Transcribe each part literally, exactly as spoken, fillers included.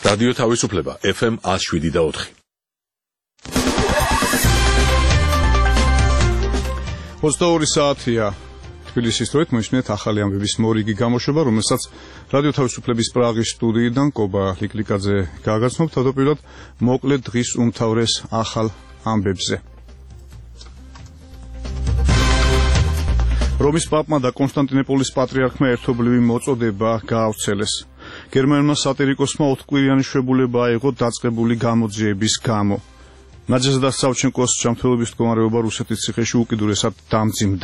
რადიო თავისუფლება ეფ ემ one oh seven და four. ოცდაორი საათია თბილისის დროით მოისმინეთ ახალი ამბების მორიგი გამოშვება, რომელსაც რადიო თავისუფლების პრაღის სტუდიიდან კობა ლიკლიკაძე გააგრძნობს. თავდაპირველად მოკლედ დღის უმთავრეს ახალ ამბებზე. რომის პაპმა და კონსტანტინოპოლის პატრიარქმა ერთობლივი მოწოდება გაავრცელეს. გერმანულმა სატირიკოსმა ოთხკვირიანი შვებულება აიღო დაწყებული გამოძიების გამო. ნაჯეზდა სავჩენკოს ჯანმრთელობის მდგომარეობა რუსეთის ციხეში უკიდურესად დამძიმდა.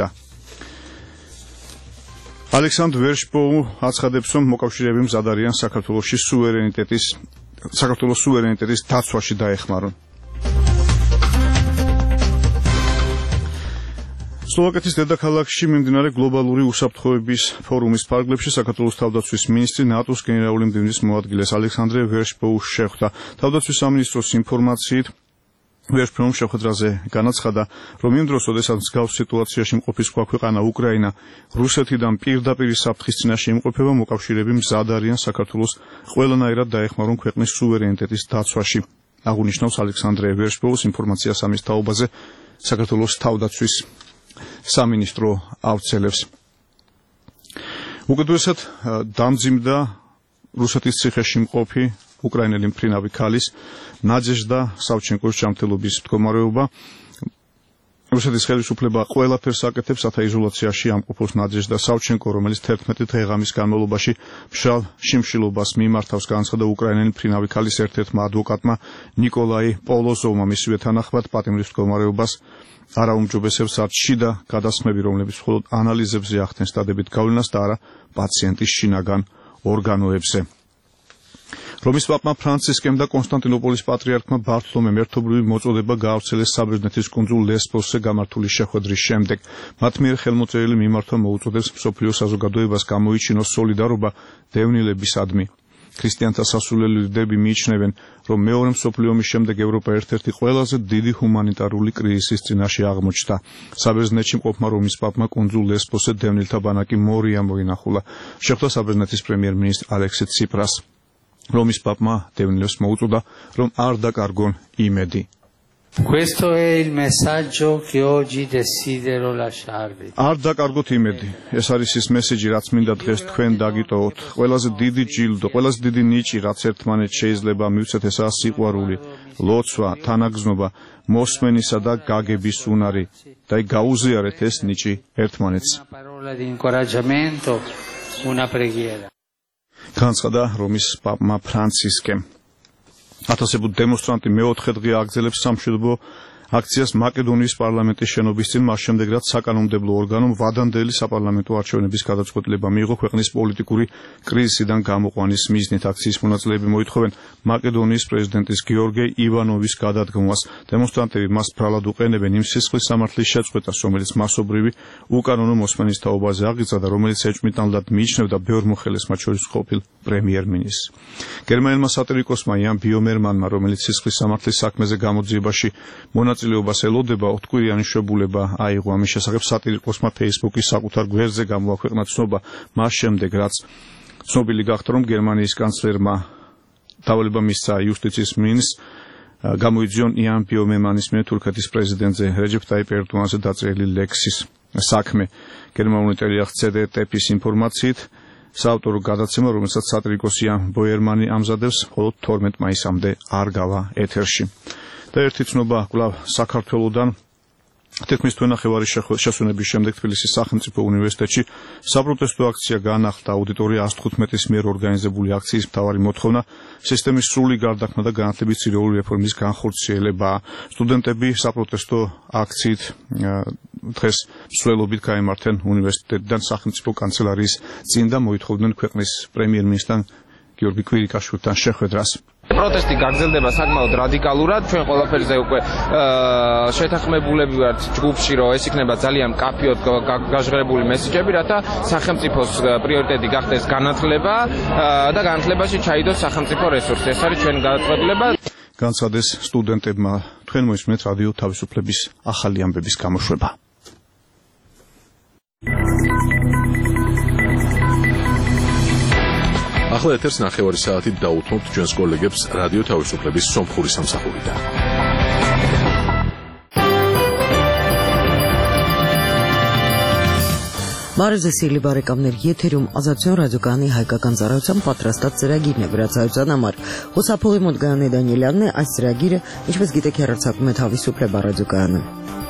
ალექსანდრ ვერშბოუ აცხადებს, რომ მოკავშირეები მზად არიან საქართველოში სუვერენიტეტის საქართველოს სუვერენიტეტის დაცვაში დაეხმარონ. სლოვაკეთის დედაქალაქში მიმდინარე გლობალური უსაფრთხოების ფორუმის ფარგლებში საქართველოს თავდაცვის მინისტრი ნატოს გენერალური მდივნის მოადგილეს ალექსანდრე ვერშბოუს შეხვდა. თავდაცვის სამინისტროს ინფორმაციით ვერშბოუმ შეხვედრაზე განაცხადა, რომ იმ დროს, როდესაც მსგავს სიტუაციაში მყოფი სხვა ქვეყანა უკრაინა რუსეთიდან პირდაპირ საფრთხის წინაშე იმყოფება, მოკავშირეები მზად არიან საქართველოს ყველანაირად დაეხმარონ ქვეყნის სუვერენიტეტის დაცვაში. აღნიშნავს ალექსანდრე ვერშბოუს ინფორმაციას ამის თაობაზე საქართველოს თავდაცვის სამინისტრო ავრცელებს. უკიდურესად დამძიმდა რუსეთის ციხეში მყოფი უკრაინელი მფრინავი ქალის ნაჯეჟდა სავჩენკოს ჯანმრთელობის მდგომარეობა. რუსეთის ხელისუფლება ყველაფერს აკეთებს, რათა იზოლაციაში ამყოფოს ნაჯეჟდა სავჩენკო, რომელიც თერთმეტი დღე-ღამის განმავლობაში მშრალ შიმშილობას მიმართავს, განაცხადა უკრაინელი მფრინავი ქალის ერთ-ერთმა ადვოკატმა ნიკოლაი პოლოზოვმა. მისივე თანახმად პატიმრის მდგომარეობას არ აუმჯობესებს არც შიდა გადასხმები, რომლებიც მხოლოდ ანალიზებზე ახდენს დადებით გავლენას და არა პაციენტის შინაგან ორგანოებზე. რომის პაპმა ფრანცისკემ და კონსტანტინოპოლის პატრიარქმა ბართლომემ ერთობლივი მოწოდება გაავრცელეს საბერძნეთის კუნძულ ლესბოსზე გამართული შეხვედრის შემდეგ. მათ მიერ ხელმოწერილი მიმართვა მოუწოდებს მსოფლიო საზოგადოებას გამოიჩინოს სოლიდარობა დევნილებისადმი. ქრისტიანთა სასულელი ლიდერები მიიჩნევენ, რომ მეორე მსოფლიო ომის შემდეგ ევროპა ერთ-ერთი ყველაზე დიდი ჰუმანიტარული კრიზისის წინაშე აღმოჩნდა. საბერძნეთში მყოფმა რომის პაპმა კუნძულ ლესბოსზე დევნილთა ბანაკი მორია მოინახულა. შეხვდა საბერძნეთის პრემიერ-მინისტრ ალექსი ციპრას. რომის პაპმა დევნილებს მოუწოდა, რომ არ დაკარგონ იმედი. Questo è il messaggio che oggi desidero lasciarvi. არ დაკარგოთ იმედი. ეს არის ის მესეჯი, რაც მინდა დღეს თქვენ დაგიტოვოთ. ყველაზე დიდი ჯილდო, ყველაზე დიდი ნიჭი, რაც ერთმანეთს შეიძლება მივცეთ, ესაა სიყვარული, ლოცვა, თანაგზნობა, მოსმენისა და გაგების უნარი. და გაუზიარეთ ეს ნიჭი ერთმანეთს. Una parola di incoraggiamento, una preghiera. განაცხადა რომის პაპმა ფრანცისკემ. ათასობით დემონსტრანტი მეოთხე დღე აგრძელებს სამშვიდობო აქციას მაკედონიის პარლამენტის შენობის წინ, მას შემდეგ რაც საკანონმდებლო ორგანომ ვადანდელი საპარლამენტო არჩევნების გადაწყვეტილება მიიღო ქვეყნის პოლიტიკური კრიზისიდან გამოყვანის მიზნით. აქციის მონაწილეები მოითხოვენ მაკედონიის პრეზიდენტის გიორგე ივანოვის გადადგმვას. დემონსტრანტები მას ბრალად უყენებენ იმ სისხლის სამართლის შეწყვეტას, რომელიც მასობრივი უკანონო მოსმენის თაობაზე აღიძრა და რომელიც ეჭვმიტანლად მიიჩნევდა ბევრ მოხელეს, მათ შორის ყოფილ პრემიერ-მინისტრს. გერმანელმა სატირიკოსმა იან ბიომერმანმა, რომელიც სისხლის სამართლის საქმეზე გამოძიებაში მონაწილეობას ელოდება, ოთხკვირიანი შვებულება აიღო. ამის შესახებ სატირიკოსმა ფეისბუქის საკუთარ გვერდზე გამოაქვეყნა ცნობა, მას შემდეგ რაც ცნობილი გახდა, რომ გერმანიის კანცლერმა დავალება მისცა იუსტიციის მინისტრს გამოიძიონ იან ბიომერმანის მიერ თურქეთის პრეზიდენტზე რეჯეფ ტაიპ ერდოღანზე დაწერილი ლექსის საქმე. გერმანული ტელეარხ ცე დე ტეფის ინფორმაციით საავტორო გადაცემა, რომელსაც სატირიკოსი იან ბიომერმანი ამზადებს, მხოლოდ თორმეტ მაისამდე არ გავა ეთერში. და ერთი ცნობა კვლავ საქართველოდან. თითქმის თვენახევარი შესვენების შემდეგ თბილისის სახელმწიფო უნივერსიტეტში საპროტესტო აქცია განახლდა. აუდიტორია ას თხუთმეტის მიერ ორგანიზებული აქციის მთავარი მოთხოვნა სისტემის სრული გარდაქმნა და განათლების ცილიური რეფორმის განხორციელებაა. სტუდენტები საპროტესტო აქციით დღეს მსვლელობით გაემართნენ უნივერსიტეტიდან სახელმწიფო კანცელარიის წინ და მოითხოვდნენ ქვეყნის პრემიერ-მინისტრთან გიორგი კვირიკაშვილთან შეხვედრას. პროტესტი გაგრძელდება საკმაოდ რადიკალურად. ჩვენ ყველაფერზე უკვე შეთანხმებულები ვართ ჯგუფში, რომ ეს იქნება ძალიან მკაფიოდ გაჟღერებული მესეჯები, რათა სახელმწიფოს პრიორიტეტი გახდეს განათლება და განათლებაში ჩაიდოს სახელმწიფო რესურსი. ეს არის ჩვენი გადაწყვეტილება. განცხადეს სტუდენტებმა. თქვენ მოისმენთ რადიო თავისუფლების ახალი ამბების გამოშვება. ახლა ეთერს ნახევარი საათით დაუთმობთ ჩვენს კოლეგებს რადიო თავისუფლების სომხური სამსახურიდან. Մարզեսիլի բարեկամներ եթերում ազատություն ռադիոկայանի հայկական ծառայության պատրաստած ծրագիրն է վրացայության համար։ Խոսափողի մոտ Գայանե Դանիելյանն է, այս ծրագիրը, ինչպես գիտեք, հեռարձակվում է Թավիսուփլե ռադիոկայանը։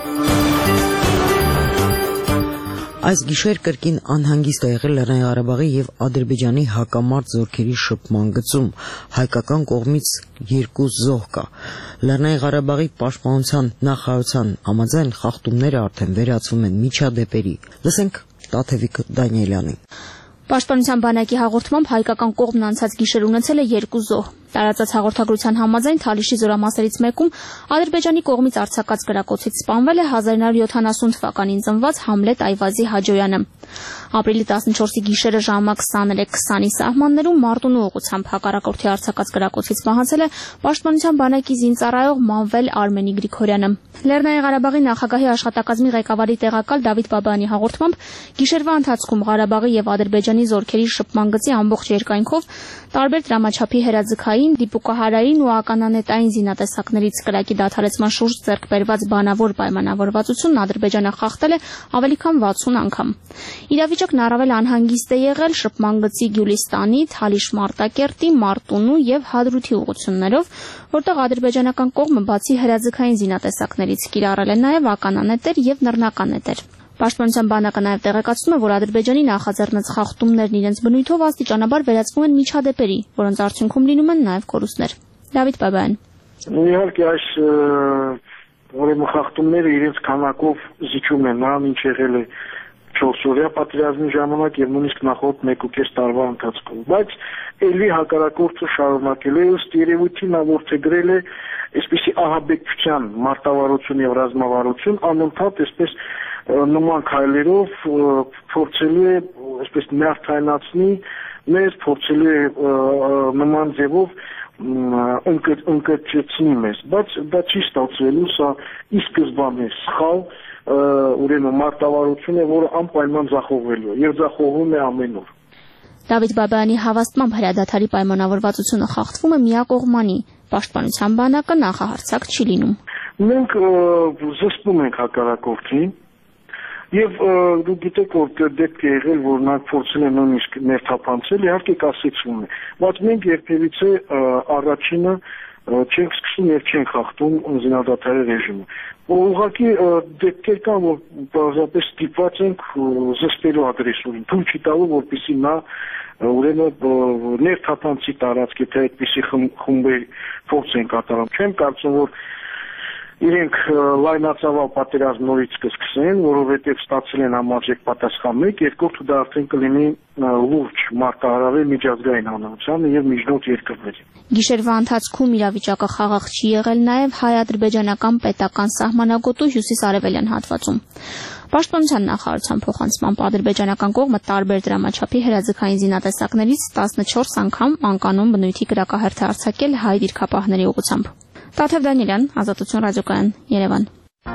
Այս գիշեր կրկին անհանգիստ է եղել Լեռնային Ղարաբաղի եւ Ադրբեջանի հակամարտ զորքերի շփման գծում, հայկական կողմից երկու զոհ կա։ Լեռնային Ղարաբաղի պաշտպանության նախարարության համաձայն խախտումները արդեն վերածվում են միջադեպերի։ Լսենք Տաթևիկ Դանիելյանին։ Պաշտպանության բանակի հաղորդմամբ հայկական կողմն անցած գիշեր ունեցել է երկու զոհ։ Տարածած հաղորդագրության համաձայն Թալիշի զորամասերից մեկում Ադրբեջանի կողմից արձակած գրակոծից սպանվել է հազար նոր յոթանասուն թվականին ծնված Համլետ Այվազի Հաջոյանը։ Ապրիլի տասնչորսի գիշերը ժամը քսաներեք քսանի սահմաններում Մարտունու ուղղությամբ հակառակորդի արձակած գրակոծից մահացել է Պաշտպանության բանակի զինծառայող Մանվել Արմենի Գրիգորյանը։ Լեռնային Ղարաբաղի նախագահի աշխատակազմի ղեկավարի տեղակալ Դավիթ Բաբայանի հաղորդմամբ գիշերվա ընթացքում Ղարաբաղի եւ Ադրբեջանի զորքերի շփման գծի ամբողջ երկայնքով տարբեր դրամաչափի հերաձգային, դիպուկահարային ու ականանետային զինատեսակներից կրակի դադարեցման շուրջ ձեռք բերված բանավոր պայմանավորվածությունն Ադրբեջանը խախտել է ավելի քան վաթսուն անգամ։ Իրավիճակն առավել անհանգիստ է եղել շփման գծի Գյուլիստանի, Թալիշ Մարտակերտի, Մարտունու եւ Հադրութի ուղղություններով, որտեղ ադրբեջանական կողմը բացի հերաձգային զինատեսակներից կիրառել է նաեւ ականանետեր եւ նռնականետեր։ Պաշտպանության բանակը նաև տեղեկացնում է, որ Ադրբեջանի նախաձեռնած խախտումներն իրենց բնույթով աստիճանաբար վերածվում են միջադեպերի, որոնց արդյունքում լինում են նաև կորուստներ։ Դավիթ Բաբայան։ Իհարկե այս ուրեմն խախտումները իրենց քանակով զիջում են նրան, ինչ եղել է չորսօրյա պատերազմի ժամանակ եւ նույնիսկ նախորդ մեկուկես տարվա ընթացքում, բայց ելի հակառակորդը շարունակել է ըստ երևույթին նա որդեգրել է այսպիսի ահաբեկչության մարտավարություն եւ ռազմավարություն անընդհատ այսպես նման քայլերով փորձելու է այսպես նյարդայնացնի մեզ, փորձելու է նման ձևով ընկճեցնի մեզ, բայց դա չի ստացվելու, սա ի սկզբանե սխալ ուրեմն մարտավարություն է, որը անպայման ձախողվելու է եւ ձախողվում է ամեն օր։ Դավիթ Բաբայանի հավաստմամբ հրադադարի պայմանավորվածությունը խախտվում է միակողմանի, պաշտպանության բանակը նախահարձակ չի լինում։ Մենք զսպում ենք հակառակորդին եւ դու գիտեք, որ դեպք է եղել, որ նա փորձել է նույնիսկ ներթափանցել, իհարկե կասեցվում է, բայց մենք երբևիցե առաջինը չենք սկսում եւ չենք խախտում զինադադարի ռեժիմը։ Ուղղակի դեպքեր կան, որ բազմապես ստիպված ենք զսպելու ագրեսորին, թույլ չի տալու, որպեսզի նա ուրեմն ներթափանցի տարածք, եթե այդպիսի խմբեր փորձ են կատարում։ Չեմ կարծում, որ իրենք լայնածավալ պատերազմ նորից կսկսեն, որովհետև ստացել են համարժեք պատասխան մեկ, երկրորդը դա արդեն կլինի լուրջ մարտահրավեր միջազգային հանրությանը եւ միջնորդ երկրներին։ Գիշերվա ընթացքում իրավիճակը խաղաղ չի եղել նաեւ հայ-ադրբեջանական պետական սահմանագոտու հյուսիս-արևելյան հատվածում։ Պաշտպանության նախարարության փոխանցմամբ ադրբեջանական կողմը տարբեր դրամաչափի հրաձգային զինատեսակներից տասնչորս անգամ անկանոն բնույթի կրակահերթ է արձակել հայ դիրքապահների ուղղությամբ։ Տաթև Դանիելյան, Ազատություն ռադիոկայան, Երևան։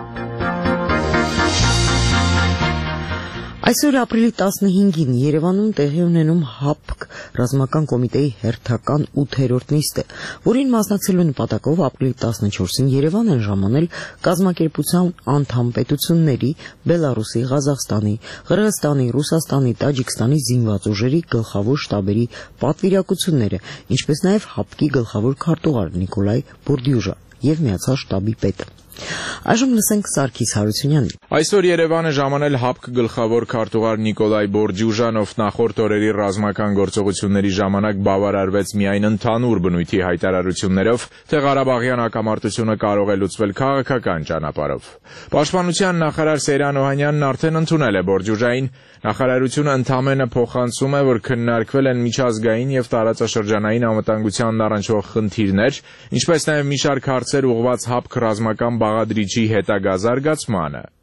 Այսօր ապրիլի տասնհինգին Երևանում տեղի ունենում ՀԱՊԿ ռազմական կոմիտեի հերթական ութերորդ նիստը, որին մասնակցելու նպատակով ապրիլի տասնչորսին Երևան են ժամանել կազմակերպության անդամ պետությունների Բելարուսի, Ղազախստանի, Qırğızstani, Ռուսաստանի, Տաջիկստանի զինված ուժերի գլխավոր շտաբերի պատվիրակությունները, ինչպես նաև ՀԱՊԿ-ի գլխավոր քարտուղար Նիկոլայ Բորդյուժա եւ միացյալ շտաբի պետը։ Այժմ լսենք Սարգիս Հարությունյանին։ Այսօր Երևանը ժամանել ՀԱՊԿ գլխավոր քարտուղար Նիկոլայ Բորդյուժանով նախորդ օրերի ռազմական գործողությունների ժամանակ բավարարվեց միայն ընդհանուր բնույթի հայտարարություններով, թե Ղարաբաղյան հակամարտությունը կարող է լուծվել քաղաքական ճանապարհով։ Պաշտպանության նախարար Սեյրան Օհանյանն արդեն ընդունել է Բորդյուժային, նախարարությունը ընդամենը փոխանցում է, որ քննարկվել են միջազգային եւ տարածաշրջանային անվտանգությանն առնչվող խնդիրներ, ինչպես նաեւ մի շարք հարցեր ուղղված ՀԱՊԿ ռազմական բաղադրիչի հետագա զարգացմանը։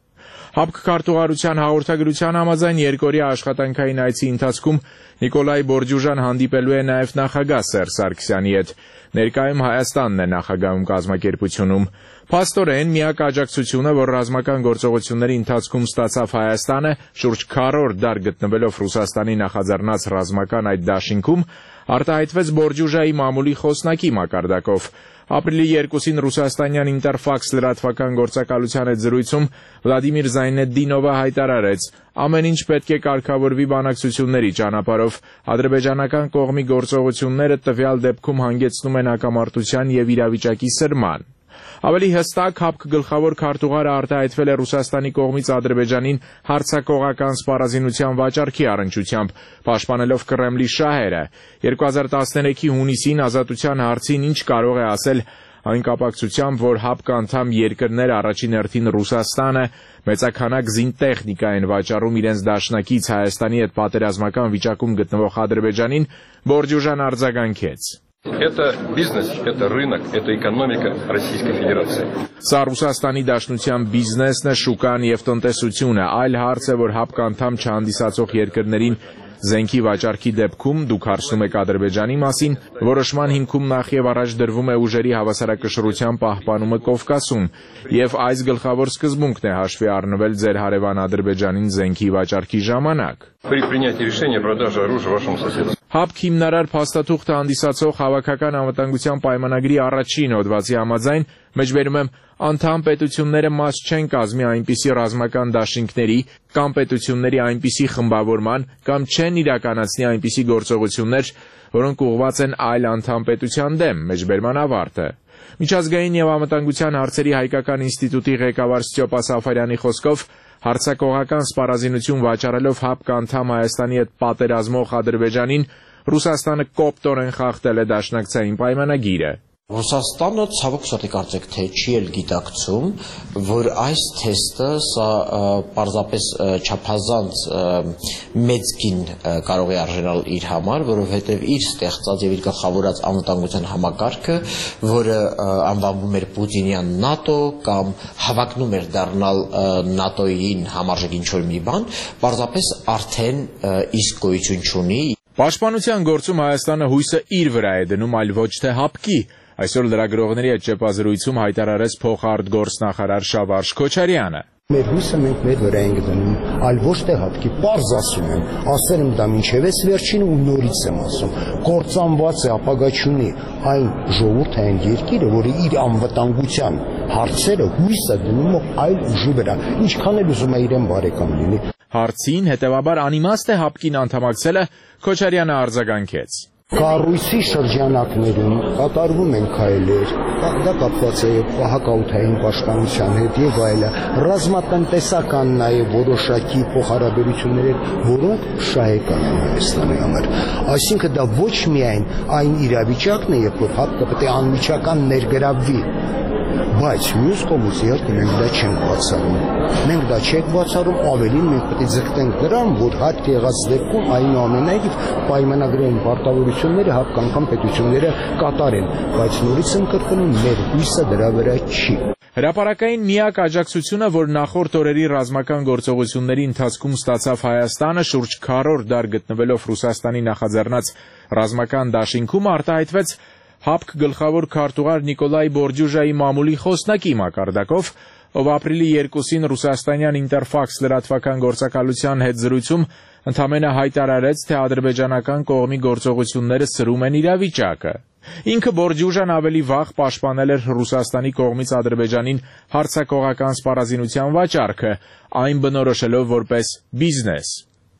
ՀԱՊԿ քարտուղարության հաղորդագրության համաձայն երկօրյա աշխատանքային այցի ընթացքում Նիկոլայ Բորջուժան հանդիպելու է նաև նախագահ Սերժ Սարգսյանի հետ։ Ներկայում Հայաստանն է նախագահում կազմակերպությունում։ Փաստորեն միակ աջակցությունը, որ ռազմական գործողությունների ընթացքում ստացավ Հայաստանը, շուրջ քառորդ դար գտնվելով Ռուսաստանի նախաձեռնած ռազմական այդ դաշինքում, արտահայտվեց Բորջուժայի մամուլի խոսնակի մակարդակով։ Ապրիլի երկուսին ռուսաստանյան Ինտերֆաքս լրատվական գործակալության հետ զրույցում Վլադիմիր Զայնեդդինովը հայտարարեց. ամեն ինչ պետք է կարգավորվի բանակցությունների ճանապարհով։ Ադրբեջանական կողմի գործողությունները տվյալ դեպքում հանգեցնում են հակամարտության եւ իրավիճակի սրման։ Ավելի հստակ ՀԱՊԿ գլխավոր քարտուղարը արտահայտվել է Ռուսաստանի կողմից Ադրբեջանին հարձակողական սպառազինության վաճառքի առնչությամբ, պաշտպանելով Կրեմլի շահերը։ երկու հազար տասներեքի հունիսին ազատության հարցին ինչ կարող է ասել այն կապակցությամբ, որ ՀԱՊԿ անդամ երկրներ առաջին հերթին Ռուսաստանը մեծաքանակ զինտեխնիկա են վաճառում իրենց դաշնակից Հայաստանի հետ պատերազմական վիճակում գտնվող Ադրբեջանին, Բորջուժան արձագանքեց. Это бизнес, это рынок, это экономика Российской Федерации. Սա Ռուսաստանի Դաշնության բիզնեսն է, շուկան եւ տնտեսությունը, այլ հարց է, որ ՀԱՊԿ անդամ չհանդիսացող երկրներին զենքի վաճառքի դեպքում դուք հարցնում եք Ադրբեջանի մասին, որոշման հիմքում նախ եւ առաջ դրվում է ուժերի հավասարակշռության պահպանումը Կովկասում, եւ այս գլխավոր սկզբունքն է հաշվի առնվել ձեր հարևան Ադրբեջանին զենքի վաճառքի ժամանակ։ При принятии решения о продаже оружия вашему соседу. ՀԱՊԿ հիմնարար փաստաթուղթը հանդիսացող հավաքական անվտանգության պայմանագրի առաջին հոդվածի համաձայն, մեջբերում եմ, անդամ պետությունները մաս չեն կազմի այնպիսի ռազմական դաշինքների կամ պետությունների այնպիսի խմբավորման կամ չեն իրականացնի այնպիսի գործողություններ, որոնք ուղղված են այլ անդամ պետության դեմ, մեջբերման ավարտը։ Միջազգային եւ անվտանգության հարցերի հայկական ինստիտուտի ղեկավար Ստյոպա Սաֆարյանի խոսքով հարձակողական սպառազինություն վաճառելով ՀԱՊԿ անդամ Հայաստանի հետ պատերազմող Ադրբեջանին Ռուսաստանը կոպտորեն խախտել է դաշնակցային պայմանագիրը։ Ռուսաստանը ցավոք սրտի կարծեք թե չի էլ գիտակցում, որ այս թեստը սա պարզապես չափազանց մեծ գին կարող է արժանալ իր համար, որովհետև իր ստեղծած եւ իր գլխավորած անվտանգության համակարգը, որը անվանվում էր Պուտինյան ՆԱՏՕ կամ հավակնում էր դառնալ ՆԱՏՕ-ին համարժեք ինչ-որ մի բան, պարզապես արդեն իսկ գոյություն չունի։ Պաշտպանության գործում Հայաստանը հույսը իր վրա է դնում, այլ ոչ թե ՀԱՊԿ-ի։ Այսօր լրագրողների հետ ճեպազրույցում հայտարարեց փոխարտգործնախարար Շավարժ Քոչարյանը։ Մեր հույսը մենք մեր վրա ենք դնում, այլ ոչ թե ՀԱՊԿ-ի, պարզ ասում եմ, ասել եմ դա մինչև վերջին ու նորից եմ ասում, կործանված է, ապագա չունի այն ժողովուրդը, այն երկիրը, որը իր անվտանգության հարցերը հույսը դնում է այլ ուժի վրա, ինչքան էլ ուզում է իրեն բարեկամ լինի։ Հարցին հետևաբար անիմաստ է ՀԱՊԿ-ին անդամակցելը, Քոչարյանը արձագանքեց։ Կառույցի շրջանակներում կատարվում են քայլեր, դա կապված է հակաօդային պաշտպանության հետ եւ այլն, ռազմատնտեսական նաեւ որոշակի փոխհարաբերություններ, որոնք շահեկան են Հայաստանի համար։ Այսինքն դա ոչ միայն այն իրավիճակն է, երբ որ ՀԱՊԿ-ը պետք է անմիջական ներգրավվի, բայց մյուս կողմից իհարկե մենք դա չենք բացառում։ Մենք դա չենք բացառում, ավելին մենք պետք է ձգտենք նրան, որ հարկ եղած դեպքում այնուամենայնիվ պայմանագրային պարտավորությունները հապկանքան պետությունները կատարեն, բայց նորից եմ կրկնում, մեր հույսը դրա վրա չի։ Հրապարակային միակ աջակցությունը, որ նախորդ օրերի ռազմական գործողությունների ընթացքում ստացավ Հայաստանը, շուրջ քառորդ դար գտնվելով Ռուսաստանի նախաձեռնած ռազմական դաշինքում, արտահայտվեց ՀԱՊԿ գլխավոր քարտուղար Նիկոլայ Բորջուժայի մամուլի խոսնակի մակարդակով, ով ապրիլի երկուսին ռուսաստանյան Ինտերֆաքս լրատվական գործակալության հետ զրույցում ընդամենը հայտարարեց, թե ադրբեջանական կողմի գործողությունները սրում են իրավիճակը։ Ինքը Բորջուժան ավելի վաղ պաշտպանել էր Ռուսաստանի կողմից Ադրբեջանին հարձակողական սպառազինության վաճառքը, այն բնորոշելով որպես բիզնես։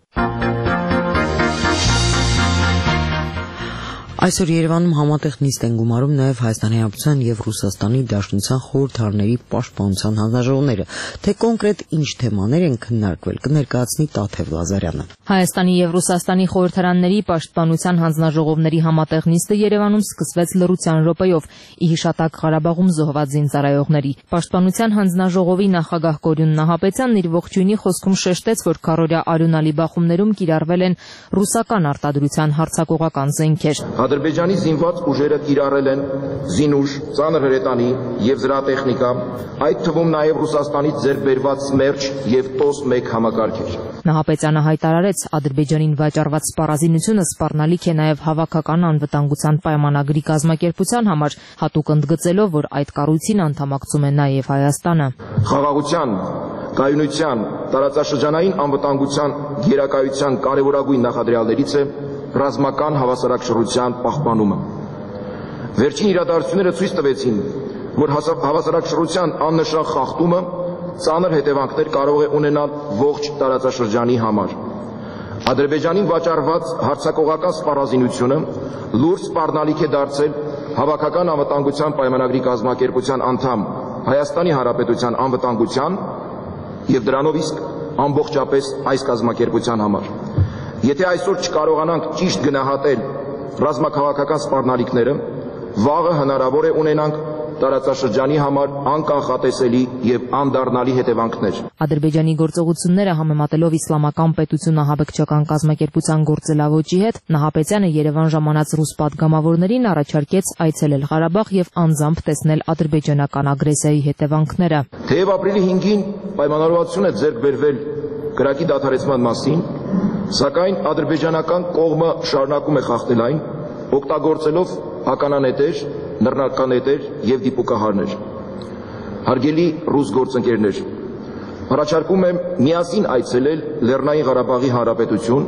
Այսօր Երևանում համատեղ նիստ են գումարում նաև Հայաստանի Հանրապետության եւ Ռուսաստանի Դաշնության խորհրդարանների պաշտպանության հանձնաժողովները, թե կոնկրետ ինչ թեմաներ են քննարկվել, կներկայացնի Տաթև Լազարյանը։ Հայաստանի եւ Ռուսաստանի խորհրդարանների պաշտպանության հանձնաժողովների համատեղ նիստը Երևանում սկսվեց լռության րոպեով՝ ի հիշատակ Ղարաբաղում զոհված զինծառայողների։ Պաշտպանության հանձնաժողովի նախագահ Կորյուն Նահապետյանն իր ողջույնի խոսքում շեշտեց, որ քառօրյա արյունալի բախումներում կիրառվել են ռուսական արտադրության հարձակողական զենքեր։ Ադրբեջանի զինված ուժերը կիրառել են զինուժ, ծանր հրետանի եւ զրահտեխնիկա, այդ թվում նաեւ Ռուսաստանից ձեռք բերված Սմերջ եւ Տոս մեկ համակարգեր։ Նահապետյանը հայտարարեց, Ադրբեջանին վաճառված սպառազինությունը սպառնալիք է նաեւ հավաքական անվտանգության պայմանագրի կազմակերպության համար, հատուկ ընդգծելով, որ այդ կառույցին անդամակցում է նաեւ Հայաստանը։ Խաղաղության, կայունության, տարածաշրջանային անվտանգության գերակայության կարևորագույն նախադրյալներից է ռազմական հավասարակշռության պահպանումը։ Վերջին իրադարձությունները ցույց տվեցին, որ հավասարակշռության աննշան խախտումը ծանր հետևանքներ կարող է ունենալ ողջ տարածաշրջանի համար։ Ադրբեջանին վաճառված հարձակողական սպառազինությունը լուրջ սպառնալիք է դարձել հավաքական անվտանգության պայմանագրի կազմակերպության անդամ Հայաստանի Հանրապետության անվտանգության եւ դրանով իսկ ամբողջապես այս կազմակերպության համար։ Եթե այսօր չկարողանանք ճիշտ գնահատել ռազմաքաղաքական սպառնալիքները, վաղը հնարավոր է ունենանք տարածաշրջանի համար անկանխատեսելի եւ անդառնալի հետևանքներ։ Ադրբեջանի գործողությունները համեմատելով իսլամական պետություն ահաբեկչական կազմակերպության գործելավոճի հետ, Նահապետյանը Երևան ժամանած ռուս պատգամավորներին առաջարկեց այցելել Ղարաբաղ եւ անձամբ տեսնել ադրբեջանական ագրեսիայի հետևանքները։ Թեև ապրիլի հինգին պայմանավորվածություն է ձեռք բերվել կրակի դադարեցման մասին, սակայն ադրբեջանական կողմը շարունակում է խախտել այն, օգտագործելով ականանետեր, նռնականետեր եւ դիպուկահարներ։ Հարգելի ռուս գործընկերներ, առաջարկում եմ միասին այցելել Լեռնային Ղարաբաղի Հանրապետություն,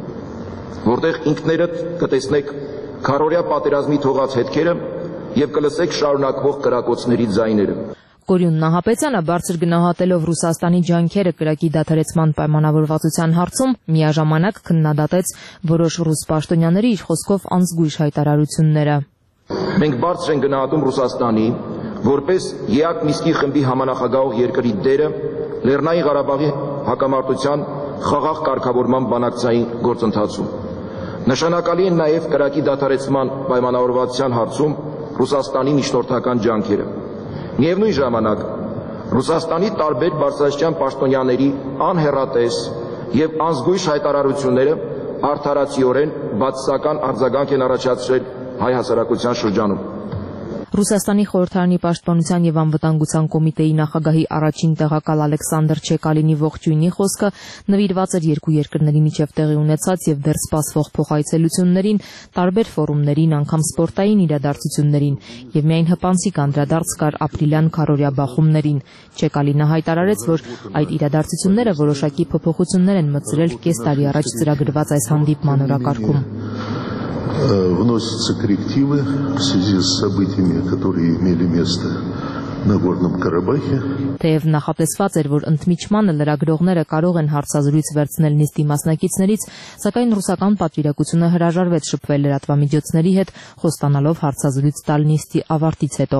որտեղ ինքներդ կտեսնեք քարորյա պատերազմի թողած հետքերը եւ կլսեք շարունակվող կրակոցների ձայները։ Կորյուն Նահապետյանը բարձր գնահատելով Ռուսաստանի ջանքերը կրակի դադարեցման պայմանավորվածության հարցում միաժամանակ քննադատեց որոշ ռուս պաշտոնյաների իր խոսքով անզգույշ հայտարարությունները։ Մենք բարձր ենք գնահատում Ռուսաստանի որպես ԵԱԿ Միսկի խմբի համանախագահող երկրի դերը Լեռնային Ղարաբաղի հակամարտության խաղաղ կարգավորման բանակցային գործընթացում։ Նշանակալի են նաև կրակի դադարեցման պայմանավորվածության հարցում Ռուսաստանի միջնորդական ջանքերը։ Միևնույն ժամանակ Ռուսաստանի տարբեր բարձրաստիճան պաշտոնյաների անհեռատես եւ անզգույշ հայտարարությունները արդարացիորեն բացասական արձագանք են առաջացրել հայ հասարակության շրջանում։ Ռուսաստանի խորհրդարանի պաշտպանության եւ անվտանգության կոմիտեի նախագահի առաջին տեղակալ Ալեքսանդր Չեկալինի ողջույնի խոսքը նվիրված էր երկու երկրների միջև տեղի ունեցած եւ դեռ սպասվող փոխայցելություններին, տարբեր ֆորումներին, անգամ սպորտային իրադարձություններին եւ միայն հպանցիկ անդրադարձ կար ապրիլյան քարորյա բախումներին։ Չեկալինը հայտարարեց, որ այդ իրադարձությունները որոշակի փոփոխություններ են մտցրել կես տարի առաջ ծրագրված այս հանդիպման օրակարգում։ Вносятся коррективы в связи с событиями, которые имели место на Горном Карабахе. Թեև նախատեսված էր, որ ընդմիջմանը լրագրողները կարող են հարցազրույց վերցնել նիստի մասնակիցներից, սակայն ռուսական պատվիրակությունը հրաժարվեց շփվել լրատվամիջոցների հետ, խոստանալով հարցազրույց տալ նիստի ավարտից հետո։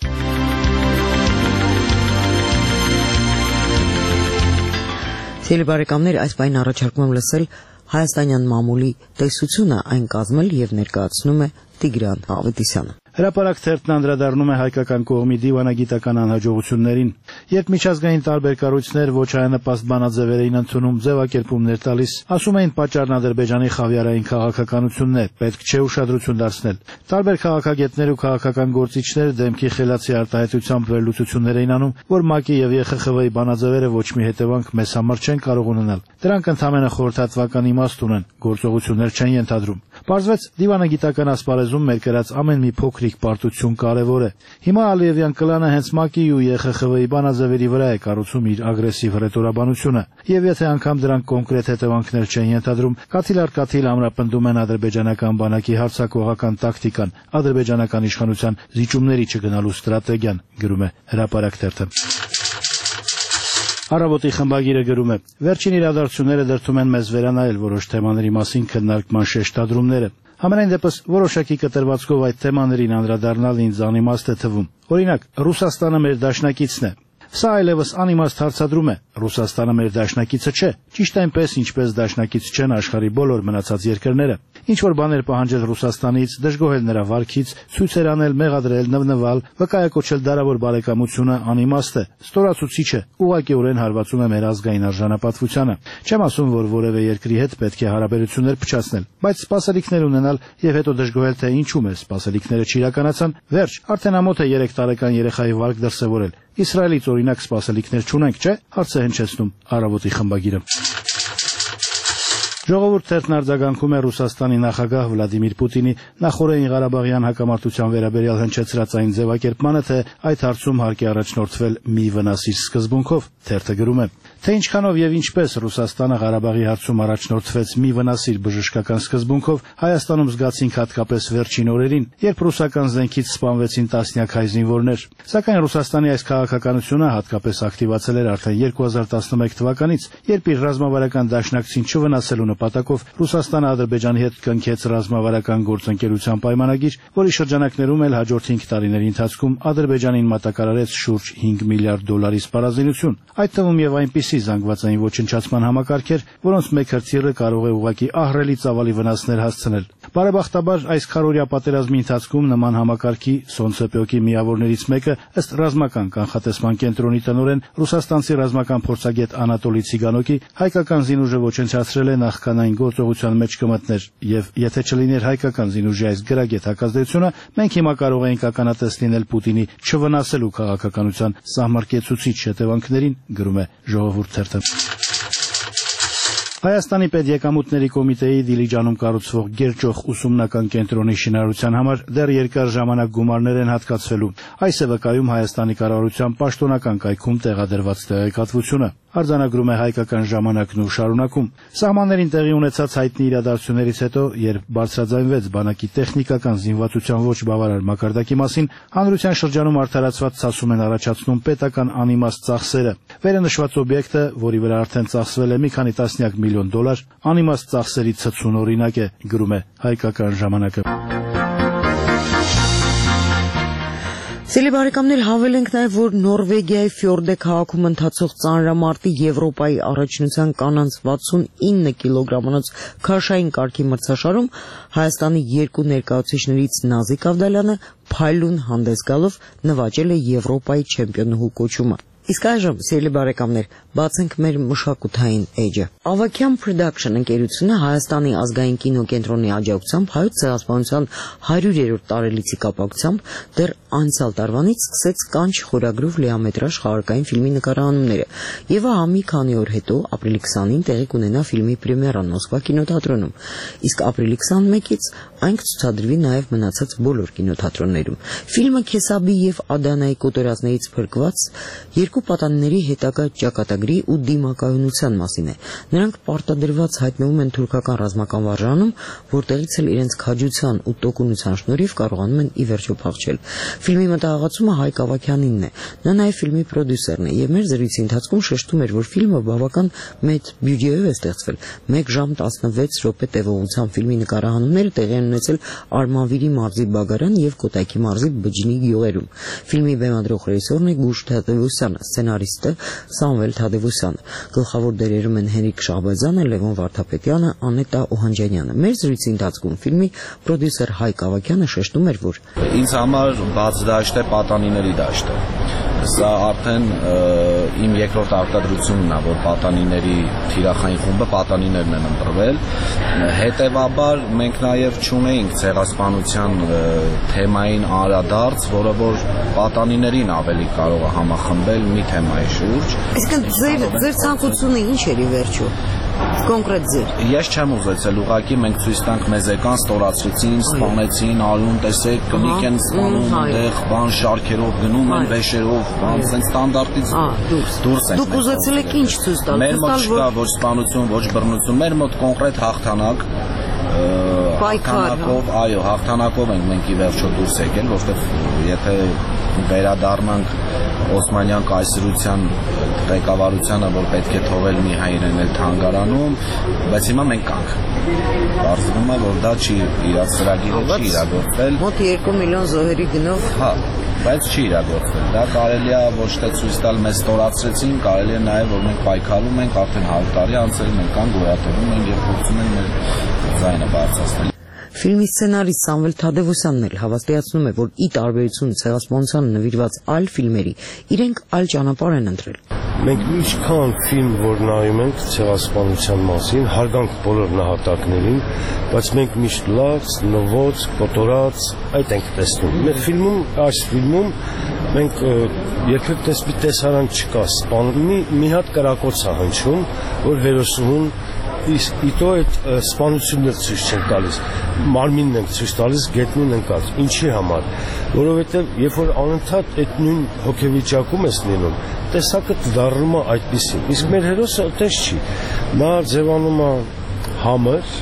Սիրելի բարեկամներ, այս պայն առաջարկում եմ լսել հայաստանյան մամուլի տեսությունը այն կազմել եւ ներկայացնում է Տիգրան Ավետիսյանը։ Հրապարակ թերթն անդրադառնում է հայկական կողմի դիվանագիտական անհաջողություններին, երբ միջազգային տարբեր կառույցներ ոչ հայանպաստ բանաձևեր էին ընդունում, ձևակերպումներ տալիս, ասում էին պատճառն Ադրբեջանի խավիարային քաղաքականությունն է, պետք չէ ուշադրություն դարձնել։ Տարբեր քաղաքագետներ ու քաղաքական գործիչներ դեմքի խելացի արտահայտությամբ վերլուծություններ էին անում, որ ՄԱԿ-ի եւ ԵԽԽՎ-ի բանաձևերը ոչ մի հետևանք մեզ համար չեն կարող ունենալ։ Դրանք ընդհանրապես խորհրդատվական իմաստ ունեն, գործողություններ չեն ենթադրում։ Պարզվեց դիվանագիտական ասպարեզում մեր կրած ամեն մի փոքրիկ պարտություն կարևոր է։ Հիմա Ալիևյան կլանը հենց ՄԱԿ-ի ու ԵԽԽՎ-ի բանաձևերի վրա է կառուցում իր ագրեսիվ հռետորաբանությունը, եւ եթե անգամ դրանք կոնկրետ հետևանքներ չեն ենթադրում, կաթիլ առ կաթիլ ամրապնդում են ադրբեջանական բանակի հարձակողական տակտիկան, ադրբեջանական իշխանության զիջումների չգնալու ստրատեգիան, գրում է Հրապարակ թերթը։ Առավոտի խմբագիրը գրում է. Վերջին իրադարձությունները դրդում են մեզ վերանայել որոշ թեմաների մասին քննարկման շեշտադրումները։ Համենայն դեպս որոշակի կտրվածքով այդ թեմաներին անդրադառնալ ինձ անիմաստ է թվում։ Օրինակ, Ռուսաստանը մեր դաշնակիցն է։ Սա այլևս անիմաստ հարցադրում է։ Ռուսաստանը մեր դաշնակիցը չէ, ճիշտ այնպես, ինչպես դաշնակից չեն աշխարհի բոլոր մնացած երկրները։ Ինչ որ բաներ պահանջել Ռուսաստանից, դժգոհել նրա վարքից, ցույցեր անել, մեղադրել, նվնվալ, վկայակոչել դարավոր բարեկամությունը անիմաստ է, ստորացուցիչ է, ուղղակիորեն հարվածում է մեր ազգային արժանապատվությանը։ Չեմ ասում, որ որևէ երկրի հետ պետք է հարաբերություններ փչացնել, բայց սպասելիքներ ունենալ եւ հետո դժգոհել, թե ինչու մեր սպասելիքները չիրականացան, վերջ, արդեն ամոթ է երեք տարեկան երեխայի վարք դրսևորել։ Իսրայելից օրինակ սպասելիքներ չունենք, չէ՞, հարց է հնչեցնում Առավոտի խմբագիրը։ Ժողովուրդ թերթն արձագանքում է Ռուսաստանի նախագահ Վլադիմիր Պուտինի նախօրեին Ղարաբաղյան հակամարտության վերաբերյալ հնչեցրած այն ձևակերպմանը, թե այդ հարցում հարկ է առաջնորդվել մի վնասի սկզբունքով։ Թերթը գրում է, թե ինչքանով եւ ինչպես Ռուսաստանը Ղարաբաղի հարցում առաջնորդվեց մի վնասիր բժշկական սկզբունքով, Հայաստանում զգացինք հատկապես վերջին օրերին, երբ ռուսական զենքից սպանվեցին տասնյակ հայ զինվորներ։ Սակայն Ռուսաստանի այս քաղաքականությունը հատկապես ակտիվացել էր արդեն երկու հազար տասնմեկ թվականից, երբ իր ռազմավարական դաշնակցին չվնասելու նպատակով Ռուսաստանը Ադրբեջանի հետ կնքեց ռազմավարական գործընկերության պայմանագիր, որի շրջանակներում էլ հաջորդ հինգ տարիների ընթացքում Ադրբեջանին մատակարարեց շուրջ հինգ միլիարդ դոլարի սպառազինություն, այդ թվում եւ այնպիսի զանգվածային ոչնչացման համակարգեր, որոնց մեկ հրթիռը կարող է ուղղակի ահռելի ծավալի վնասներ հասցնել։ Բարեբախտաբար այս քարորյա պատերազմի ընթացքում նման համակարգի Սոնցեպյոկի միավորներից մեկը ըստ ռազմական կանխատեսման կենտրոնի տնօրեն ռուսաստանցի ռազմական փորձագետ Անատոլի Ցիգանոկի հայկական զինուժը ոչնչացրել է նախքանային գործողության մեջ կմտներ, եւ եթե չլիներ հայկական զինուժի այս գրագետ հակազդեցությունը, մենք հիմա կարող էինք ականատես լինել Պուտինի չվնասելու քաղաքականության սահմռկեցուցիչ հետևանքներին, գրում է Ժողովուրդ թերթը։ Հայաստանի պետեկամուտների կոմիտեի Դիլիջանում կառուցվող Գերճոխ ուսումնական կենտրոնի շինարարության համար դեռ երկար ժամանակ գումարներ են հատկացվելու։ Այս է վկայում Հայաստանի կառավարության պաշտոնական կայքում տեղադրված տեղեկատվությունը։ Արձանագրում է հայկական ժամանակն ու շարունակում։ Սահմաններին տեղի ունեցած հայտնի իրադարձություններից հետո, երբ բարձրաձայնվեց բանակի տեխնիկական զինվածության ոչ բավարար մակարդակի մասին, հանրության շրջանում արդարացված ցասում են առաջացնում պետական անիմաստ ծախսերը։ Վերը նշված օբյեկտը, որի վրա արդեն ծախսվել է մի քանի տասնյակ միլիոն դոլար, անիմաստ ծախսերի ցցուն օրինակ է, գրում է հայկական ժամանակը։ Սիրելի բարեկամներ, հավելենք նաև, որ Նորվեգիայի Ֆյորդե քաղաքում ընթացող ծանրամարտի Եվրոպայի առաջնության կանանց վաթսունինը կիլոգրամանոց քաշային կարգի մրցաշարում Հայաստանի երկու ներկայացուցիչներից Նազիկ Ավդալյանը փայլուն հանդես գալով նվաճել է Եվրոպայի չեմպիոնուհու կոչումը։ Իսկ այժմ, սիրելի բարեկամներ, բացենք մեր մշակութային էջը։ Ավագյան Production ընկերությունը Հայաստանի ազգային կինոկենտրոնի աջակցությամբ Հայոց ցեղասպանության հարյուրերորդ տարելիցի կապակցությամբ դեռ անցյալ տարվանից սկսեց Կանչ խորագրով լիամետրաժ խաղարկային ֆիլմի նկարահանումները, եւ ահա մի քանի օր հետո ապրիլի քսանին տեղի կունենա ֆիլմի պրեմիերան Մոսկվա կինոթատրոնում, իսկ ապրիլի քսանմեկից այն կցուցադրվի նաև մնացած բոլոր կինոթատրոններում։ Ֆիլմը Քեսաբի եւ Ադանայի կոտորածներից փրկված երկու պատանիների հետագա ճակատագրի ու դիմակայունության մասին է։ Նրանք պարտադրված հայտնվում են թուրքական ռազմական վարժանում, որտեղից էլ իրենց քաջության ու տոկունության շնորհիվ կարողանում են ի վերջո փախչել։ Ֆիլմի մտահղացումը Հայկ Ավագյանինն է։ Նա նաև ֆիլմի պրոդյուսերն է եւ մեր զրույցի ընթացքում շեշտում էր, որ ֆիլմը բավական մեծ բյուջեով է ստեղծվել։ մեկ ժամ տասնվեց րոպե տևողությամբ ֆիլմի նկարահանումները տեղի են ունեցել Արմավիրի մարզի Բագարան եւ Կոտայքի մարզի Բջնի գյուղերում։ Ֆիլմի բեմադրող ռեժիսորն է Գուշ Թադևոսյանը, սցենարիստը Սամվել Թադևոսյանը։ Գլխավոր դերերում են Հենրիկ Շահբազյանը, Լևոն Վարդապետյանը, Անետա Օհանջանյանը։ Մեր զրույցի ընթացքում ֆիլմի պրոդյուսեր Հայկ Ավագյանը շեշտում էր, որ ինձ համար բաց դաշտ է պատանիների դաշտը։ Սա արդեն իմ երկրորդ արտադրությունն է, որ պատանիների թիրախային խումբը պատանիներն են ընտրվել։ Հետևաբար մենք նաև չունեինք ցեղասպանության թեմային անդրադարձ, որը որ պատանիներին ավելի կարող է համախմբել մի թեմայի շուրջ։ Իսկ ձեր ձեր ցանկությունը ինչ էր ի վերջո։ Կոնկրետ ձեր։ Ես չեմ ուզեցել, ուղղակի մենք ցույց տանք մեզեկան ստորացրեցին, սպանեցին, արյուն տեսեք, կնիկ են սպանում, այնտեղ բան շարքերով գնում են, վեշերով, բան սենց ստանդարտից դուրս են։ Դուք ուզեցել եք ինչ ցույց տալ։ Մեր մոտ չկա ոչ սպանություն, ոչ բռնություն, մեր մոտ կոնկրետ հաղթանակ հաղթանակով, այո, հաղթանակով ենք մենք ի վերջո դուրս եկել, որովհետև եթե վերադառնանք Օսմանյան կայսրության ղեկավարությանը, որ պետք է թողել մի հայրեն էլ թանգարանում, բայց հիմա մենք կանք։ Պարզվում է, որ դա չի իրաց ծրագիրը չի իրագործվել։ Մոտ երկու միլիոն զոհերի գնով։ Հա, բայց չի իրագործվել։ Դա կարելի է ոչ թե ցույց տալ մեզ ստորացրեցին, կարելի է նաև որ մենք պայքարում ենք, արդեն հարյուր տարի անցել, մենք կան գոյատևում ենք եւ փորձում ենք մեր ձայնը բարձրացնել։ Ֆիլմի սցենարիստ Սամվել Թադևոսյանն էլ հավաստիացնում է, որ ի տարբերություն ցեղասպանությանը նվիրված այլ ֆիլմերի, իրենք այլ ճանապարհ են ընտրել։ Մենք ինչքան ֆիլմ որ նայում ենք ցեղասպանության մասին, հարգանք բոլոր նահատակներին, բայց մենք միշտ լաց, նվոց, կոտորած այդ ենք տեսնում։ Մեր ֆիլմում, այս ֆիլմում մենք երբեք տեսպի տեսարան չկա, սպանի մի հատ կրակոց է հնչում, որ հերոսուհուն իսկ իտո այդ սպանությունն ցույց չեն տալիս, մարմինն ենք ցույց տալիս, գետնին ընկած։ Ինչի համար? Որովհետև երբ որ անընդհատ այդ նույն հոգեվիճակում ես լինում, տեսակը դառնում է այդպիսին։ Իսկ մեր հերոսը այդպես չի։ Նա ձևանում է համր,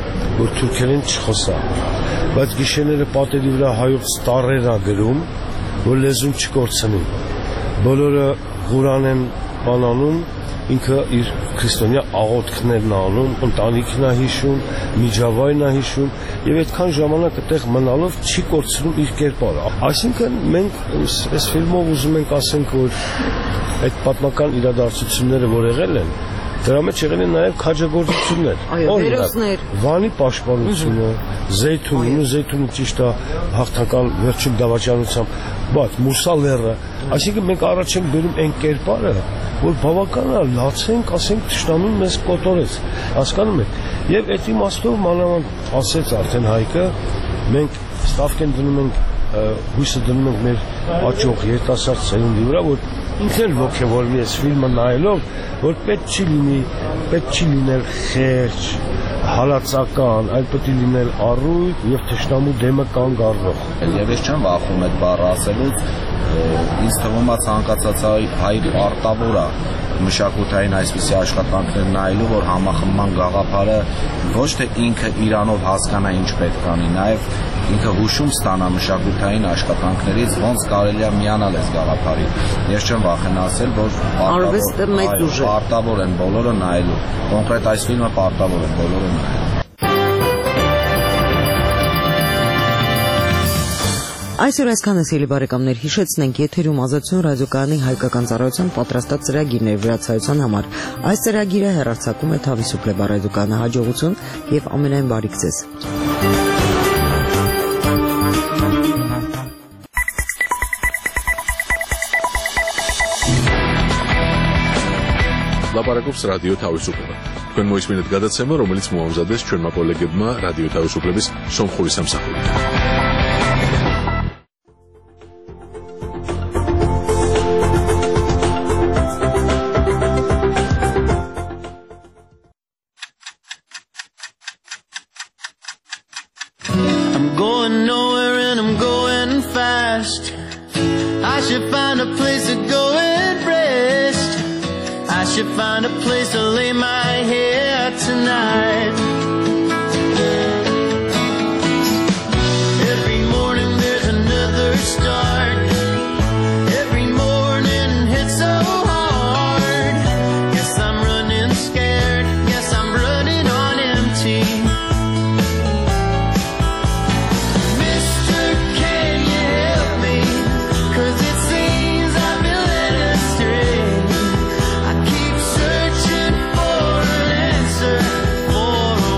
որ թուրքերեն չխոսա, բայց գիշերները պատերի վրա հայոց տառեր է գրում, որ լեզուն չկորցնի։ Բոլորը Ղուրան են բանանում, ինքը իր քրիստոնյա աղոթքներն անում, ընտանիքն է հիշում, միջավայրն է հիշում եւ այդքան ժամանակ այդտեղ մնալով չի կորցնում իր կերպարը։ Այսինքն մենք այս ֆիլմով ուզում ենք ասենք, որ այդ պատմական իրադարձությունները, որ եղել են, դրա մեջ եղել են նաև քաջագործություններ։ Օրինակ, Վանի պաշտպանությունը, Զեյթունը, ու Զեյթունը ճիշտ է հաղթական վերջին դավաճանությամբ, բայց Մուսա լեռը, այսինքն մենք առաջ ենք բերում այն կերպարը, որ բավական է լացենք, ասենք թշնամին մեզ կոտորեց, հասկանում եք։ Եվ այդ իմաստով մանավանդ ասեց արդեն Հայկը, մենք ստավք են դնում ենք, հույսը դնում ենք մեր աճող երիտասարդ սերունդի վրա, որ ինքն ոգևորվի այս ֆիլմը նայելով, որ պետք չի լինի, պետք չի լինել խեղճ, հալածական, այլ պետք է լինել առույգ եւ թշնամու դեմը կանգ առնող։ Եվ ես չեմ վախում այդ բառը ասելուց, ինձ թվում է ցանկացած հայր արտավոր է մշակութային այսպիսի աշխատանքներ նայելու, որ համախմբման գաղափարը ոչ թե ինքը իրանով հասկանա ինչ պետք անի, նաև ինքը հուշում ստանա մշակութային աշխատանքներից, ոնց կարելի է միանալ այս գաղափարին։ Ես չեմ վախենա ասել, որ պարտավոր են բոլորը նայելու։ Կոնկրետ այս ֆիլմը պարտավոր են բոլորը նայելու։ Այսօր այսքանը սիրելի բարեկամներ, հիշեցնենք եթերում Ազատություն ռադիոկայանի հայկական ծառայության պատրաստած ծրագիրներ վրացայության համար։ Այս ծրագիրը հեռարձակում է Թավիսուկլեբա ռադիոկայանը, հաջողություն եւ ամենայն բարիք ձեզ։ Լապարակობს ռադիո Թավիսուկլեբա։ Քան մոյսմինդ գադացեմը, რომელიც մոամզադես ჩვენ մակոլեգებმა ռադիո Թավիսուկլեբის სომხური სამსახური։ I'm going nowhere and I'm going fast. I should find a place to go and rest. I should find a place to lay my head tonight. Every morning there's another start. Every morning hits so hard. Guess I'm running scared. Guess I'm running on empty. Mister, can you help me? 'Cause it seems I've been led astray. I keep searching for an answer, for a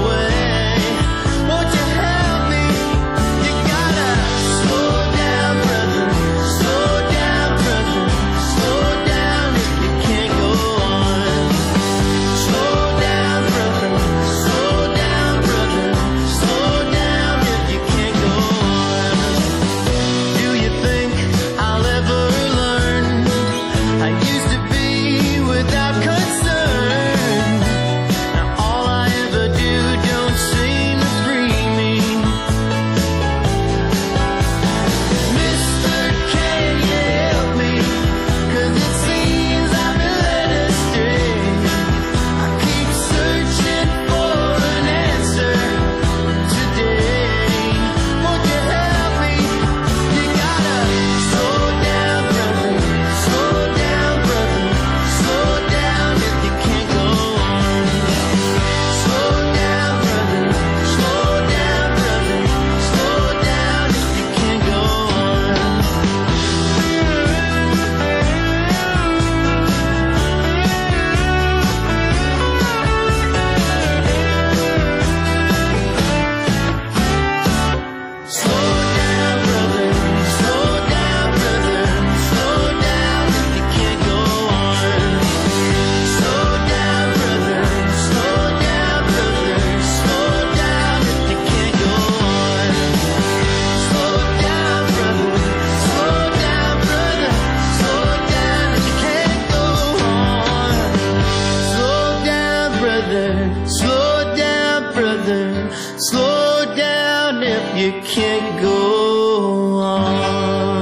you can't go on.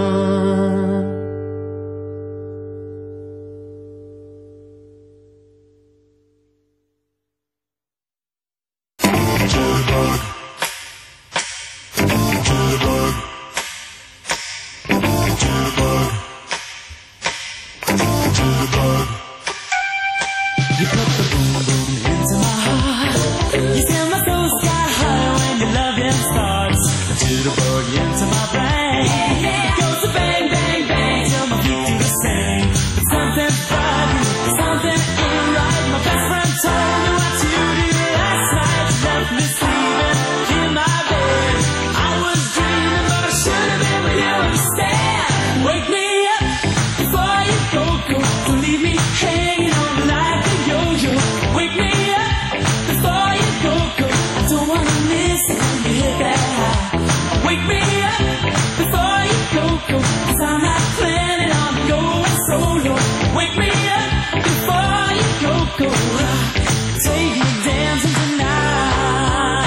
You put the boom boom into my heart. You send my soul sky high when your loving starts. To the bug into my brain. It goes to bang bang bang till my feet do the same. But something frightened, something ain't right. My best friend told me what you did last night. You left me sleeping in my bed. I was dreaming, but I should have been with you instead. Wake me up before you go go. Don't leave me hanging on like a yo-yo. Wake me up before you go go. I don't wanna miss it when you hit that high. Wake me up before you go go. 'Cause I'm not planning on going solo. Wake me up before you go go. Take me dancing tonight.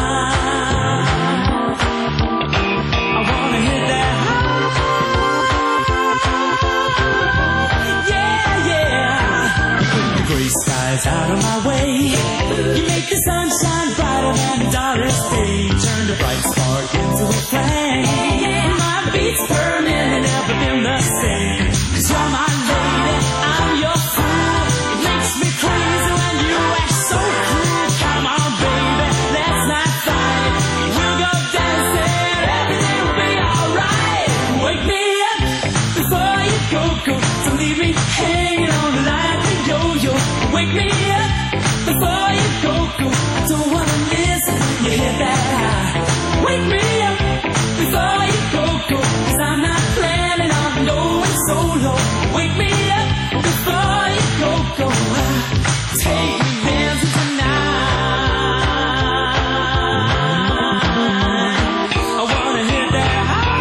I wanna hit that high. Yeah, yeah. You put the gray skies out of my way. You make the sunshine brighter than the darkest day. Turn the bright spark into a flame. My beats burning and never been the same. 'Cause you're my lady, I'm your fool. It makes me crazy when you act so cruel. Come on, baby, let's not fight. We'll go dancing, everything will be alright. Wake me up before you go go. Don't leave me hanging on like a yo-yo. Wake me up before you go go. I don't wanna miss it when you hit that high. Wake me up before you go go. 'Cause I'm not planning on going solo. Wake me up before you go go. Take me dancing tonight. I wanna hit that high.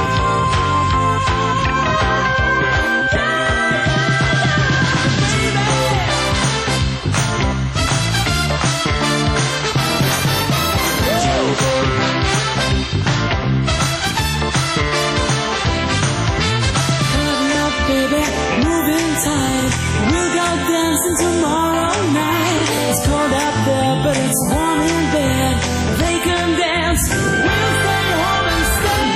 Baby, moving tight. We'll go dancing tomorrow night. It's cold out there, but it's warm in bed. They can dance. We'll stay home instead.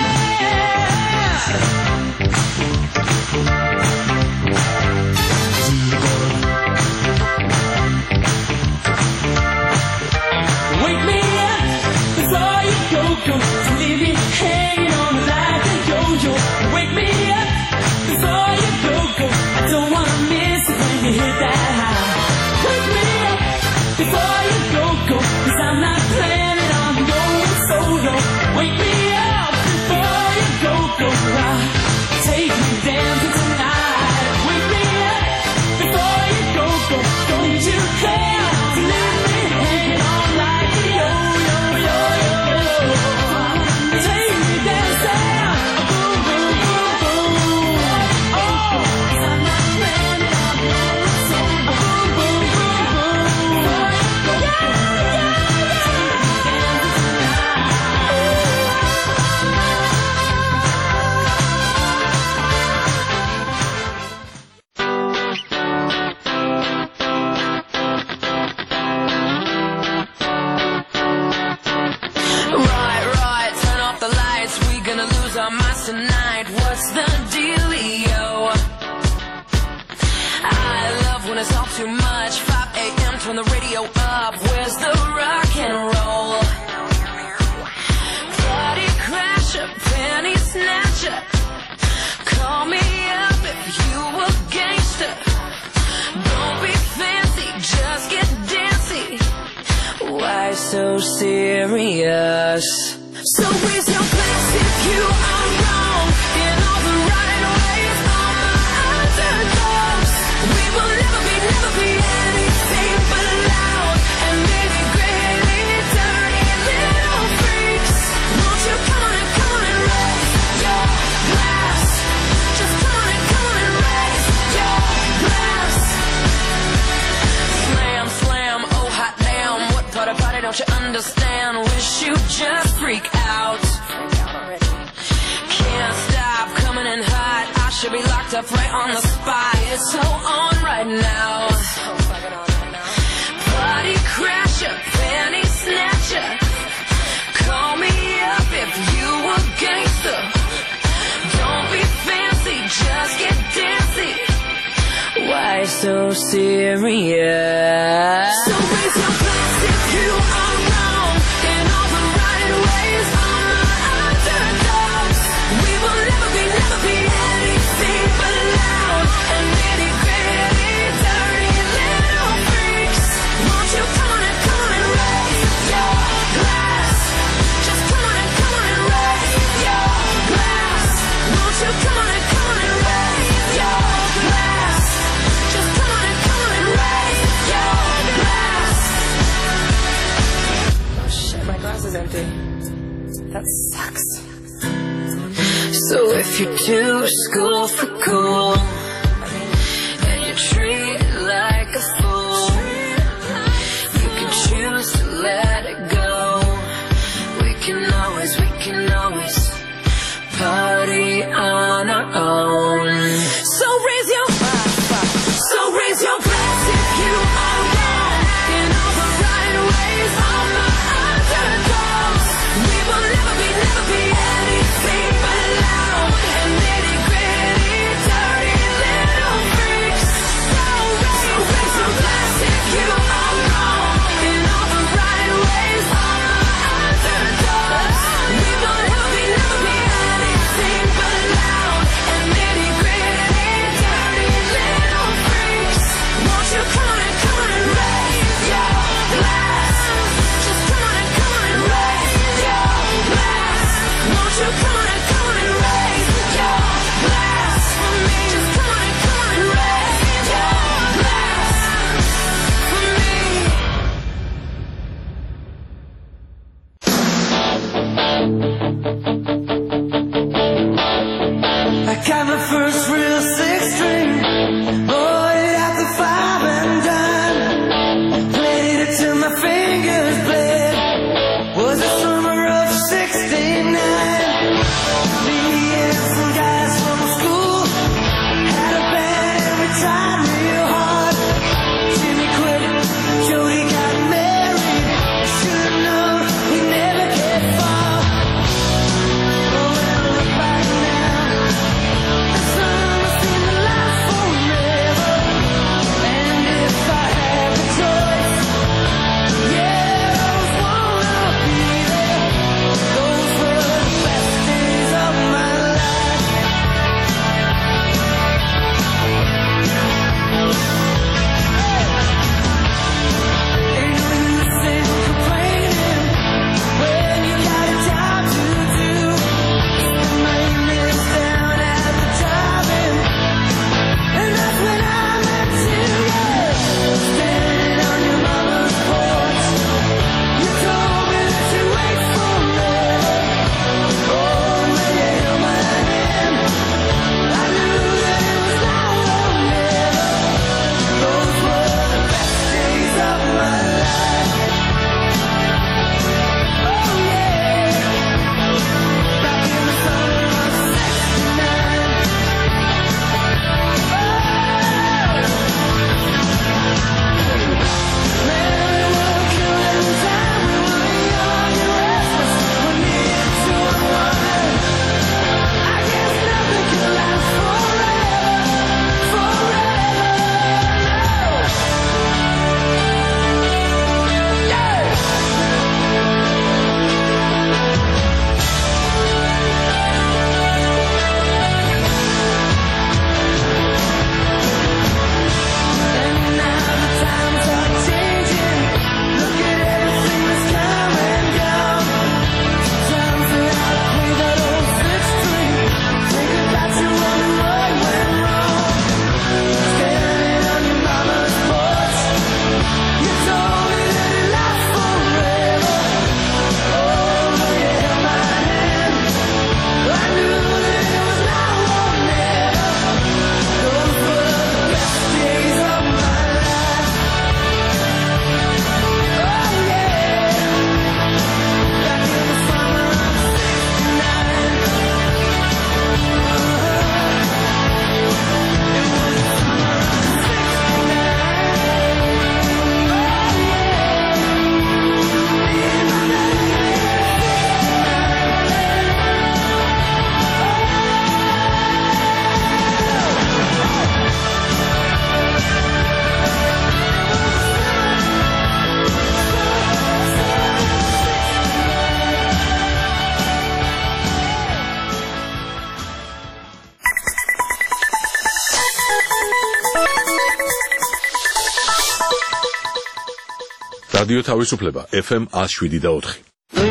Wake me up before you go go. Don't leave me hanging on like a yo-yo. Wake me up before you go go. I don't wanna miss it when you hit that high. Wake me up before you go go. 'Cause I'm not planning on going solo. Wake me up before you go go. Take me dancing tonight. Wake me up before you go go. Don't you care to leave me hanging on like a yo-yo, yo-yo. Take me dancing. Boom, boom, boom, boom. Oh, 'cause I'm not planning on going solo. Boom, boom, boom, boom. Yeah, yeah, Right, right, turn off the lights. We gonna lose our minds tonight. What's the dealio? I love when it's all too much. five a.m. turn the radio up. Where's the rock and roll? Party crasher, penny snatcher. Call me up if you a gangster. Don't be fancy, just get dancy. Why so serious? So raise your glass if you are wrong. In all the right ways, all the underdogs. We will never be, never be anything but loud. And maybe greatly dirty little freaks. Won't you come on and come on and raise your glass? Just come on and come on and raise your glass. Slam, slam, oh hot damn. What part of party don't don't you understand? Wish you just freak out. Can't stop coming in hot. I should be locked up right on the spot. It's so on right now. Body crasher, panty snatcher. Call me up if you a gangster. Don't be fancy, just get dancy. Why so serious? So raise your glass if you are wrong. In all the right ways, all my underdogs. We will never be, never be anything but loud and nitty gritty, dirty little freaks. Won't you come on and come on and raise your glass? Just come on and come on and raise your glass. Won't you come on and come on and raise your glass? Just come on and come on and raise your glass. Oh shit, my glass is empty. That sucks. So if you're too school for cool and you treat it like a fool, you can choose to let it go. We can always, we can always party on our own. So raise your So raise your glass if you are wrong. In all the right ways, all my underdogs. We will never be, never be anything but loud and nitty gritty, dirty რადიო თავისუფლება ეფ ემ one oh seven და four.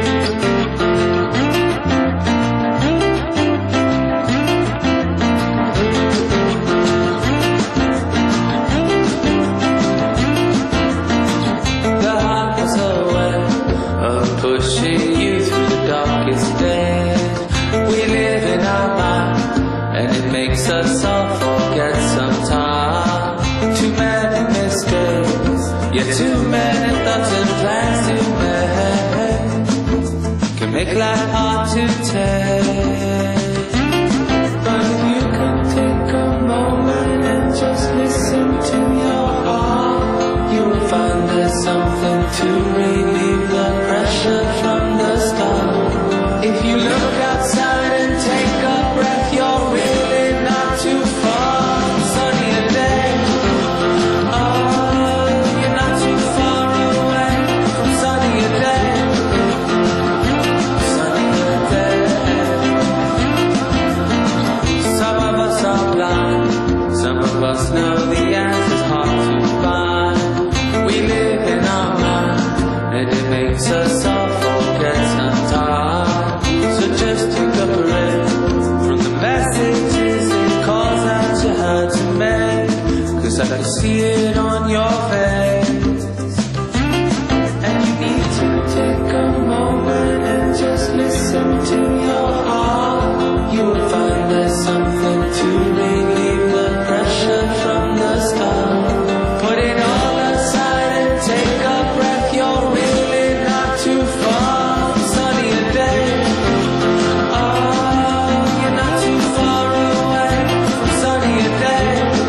Us all forget sometime. Too many mistakes, yeah, too many thoughts and plans to make. Can make life hard to take. But if you can take a moment and just listen to your heart, you will find there's something to relieve the pressure from the start. If you look outside and take a breath, you're really too far from sunnier day. Oh, you're not too far away from sunnier day. Sunnier day. Some of us are blind. Some of us know the answer's hard to find. We live in our mind, and it makes us all forget sometimes. So just take a breath from the messages had to make, 'cause I can see it on your face. And you need to take a moment and just listen to your heart. You will find there's something to relieve the pressure from the start. Put it all aside and take a breath. You're really not too far from sunnier day. Oh, you're not too far away from sunnier day.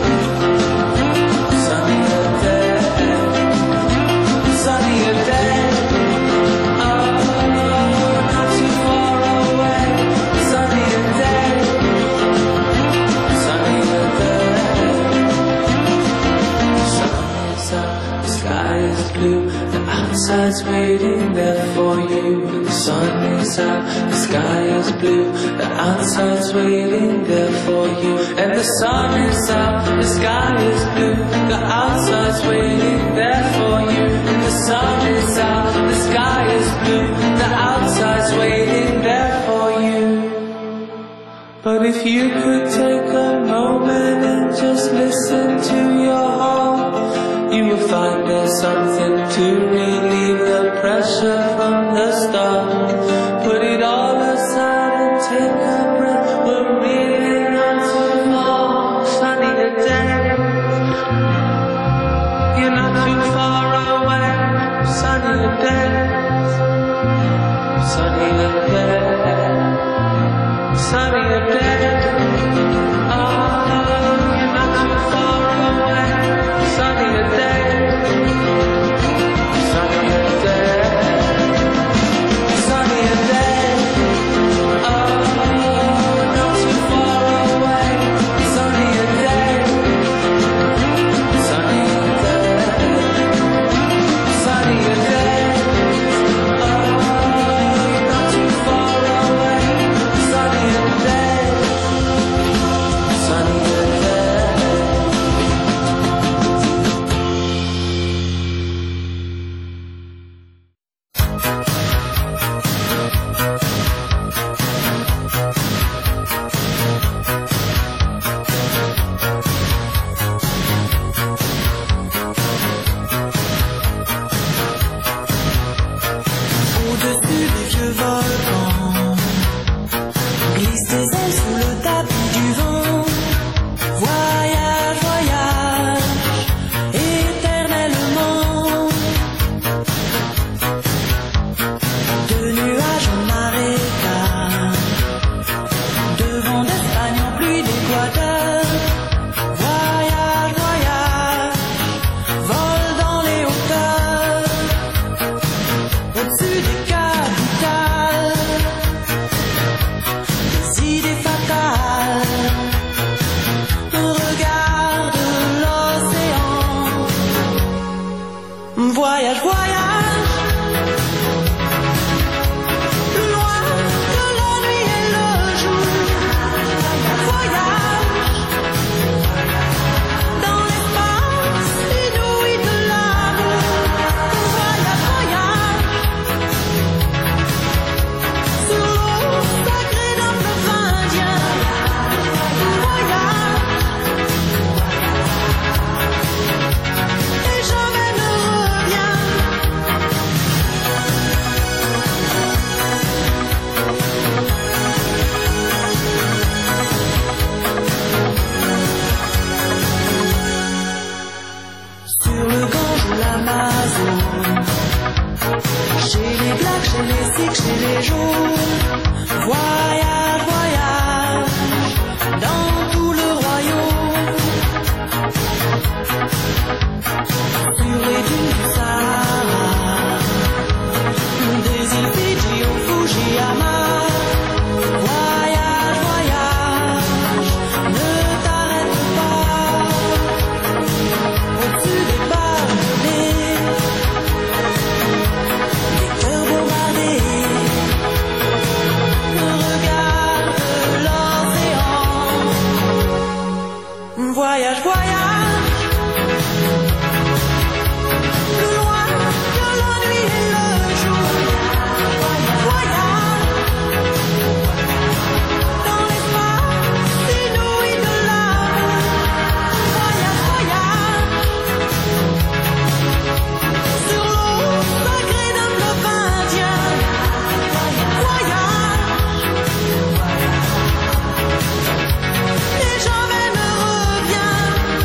Outside's waiting there for you. The sun is out, the sky is blue. The outside's waiting there for you. And the sun is out, the sky is blue. The outside's waiting there for you. And the sun is out, the sky is blue. The outside's waiting there for you. But if you could take a moment and just listen to your heart, you will find there's something to relieve the pressure from the start. Put it all aside and take a breath. We're really not too far. Sunnier day. You're not too far away. Sunnier day. Sunnier day. Sunnier day. Oh, you're not too far away. Sunnier day. Sunnier day. blacks, chez les sikhs, chez les jaunes. Voyage, voyage, dans tout le royaume. Purée du Sahara, des îles Fidji au Fujiyama. Voyage, voyage, ne t'arrête pas. Au-dessus des barbelés, les cœurs bombardés. Regarde l'océan. Voyage, voyage. Plus loin que la nuit et le jour. Voyage. Dans l'espace inouï de l'amour. Voyage, voyage. Sur l'eau sacrée d'un fleuve indien. Voyage. Et jamais ne reviens.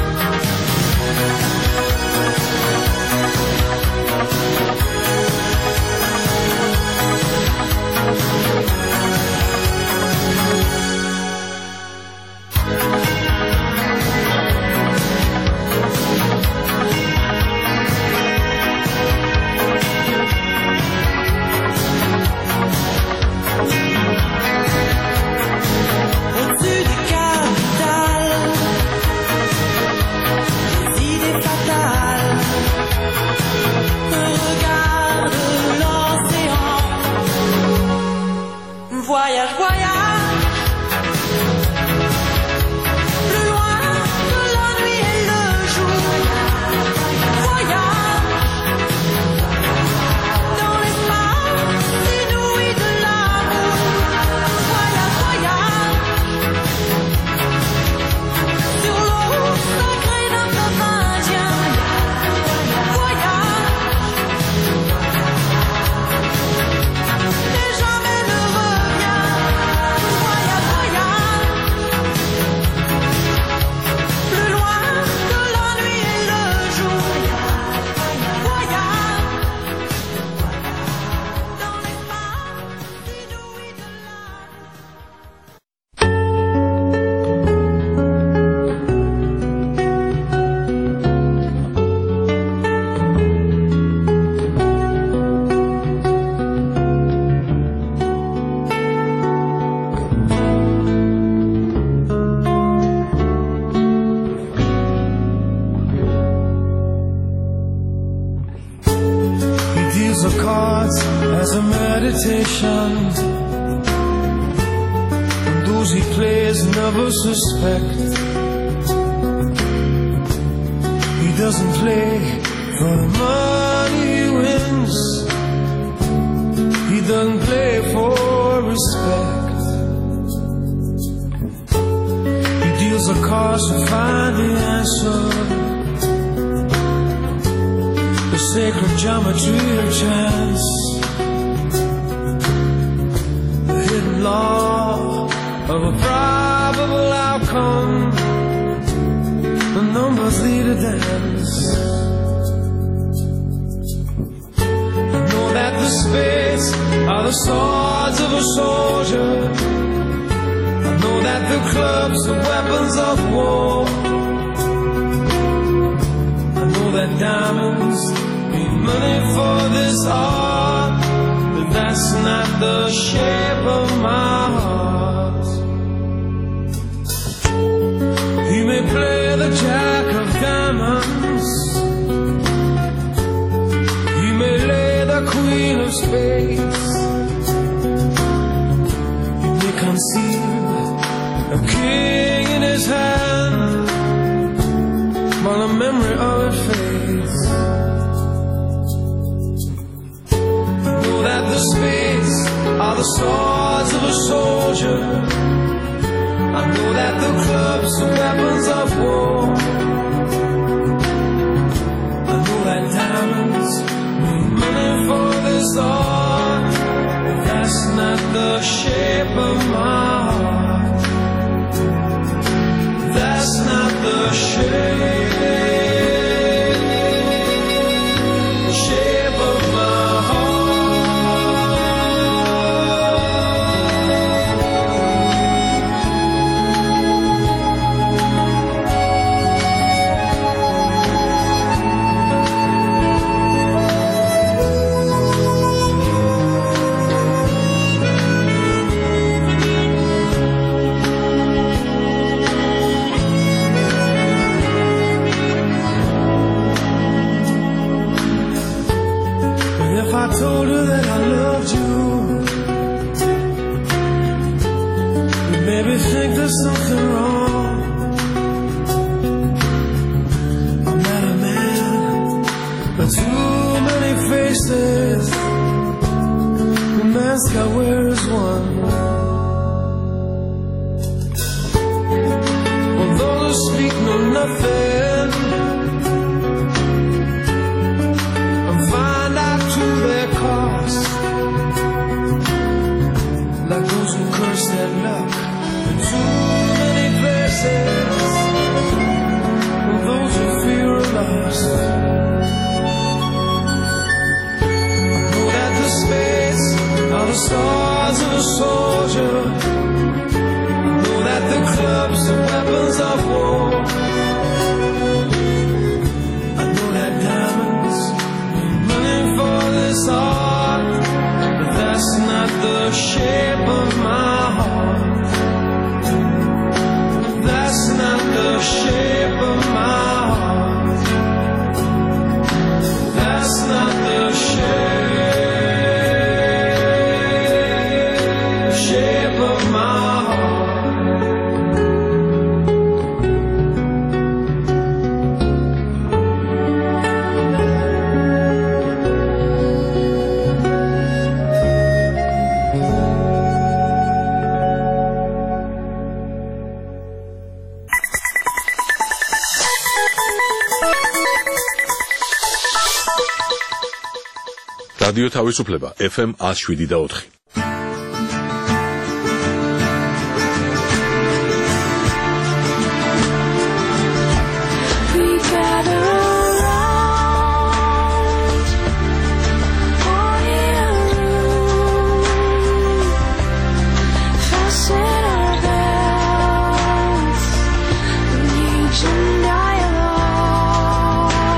Au-dessus des capitales, des idées fatales. Regarde l'océan. Voyage, voyage. Plus loin que la nuit et le jour. Voyage. Dans l'espace inouï de l'amour. Voyage, voyage. Sur l'eau sacrée d'un fleuve indien. Voyage. Et jamais ne reviens. Voyage, voyage. Plus loin que la nuit et le jour. Voyage. Dans l'espace inouï de He deals the cards as a meditation, and those he plays never suspect. He doesn't play for the money he wins. He doesn't play for respect. He deals the cards to find the answer. The sacred geometry of chance, the hidden law of a probable outcome. The numbers lead a dance. I know that the spades are the swords of a soldier. I know that the clubs are weapons of war. I know that diamonds need money for this art, but that's not the shape of my heart. He may play the jack of diamonds, he may lay the queen of spades, he may conceive a king in his hand, while the memory of it fades. That the spades are the swords of a soldier. I know that the clubs are weapons of war. I know that diamonds need money for this art, but that's not the shape of my heart. That's not the shape. Shape of my heart. there's something wrong. I'm not a man, but too many faces. The mask I wear is one. Although those who speak know nothing, and find out to their cost. Like those who curse their luck in too many places, and those who fear are lost. I know that the spades are the stars of a soldier. I know that the clubs are weapons of war. I know that diamonds are running for this art, but that's not the shape of my heart. That's not the shape of my heart. That's not the shape, shape of my heart. რადიო თავისუფლება ეფ ემ one oh seven და four.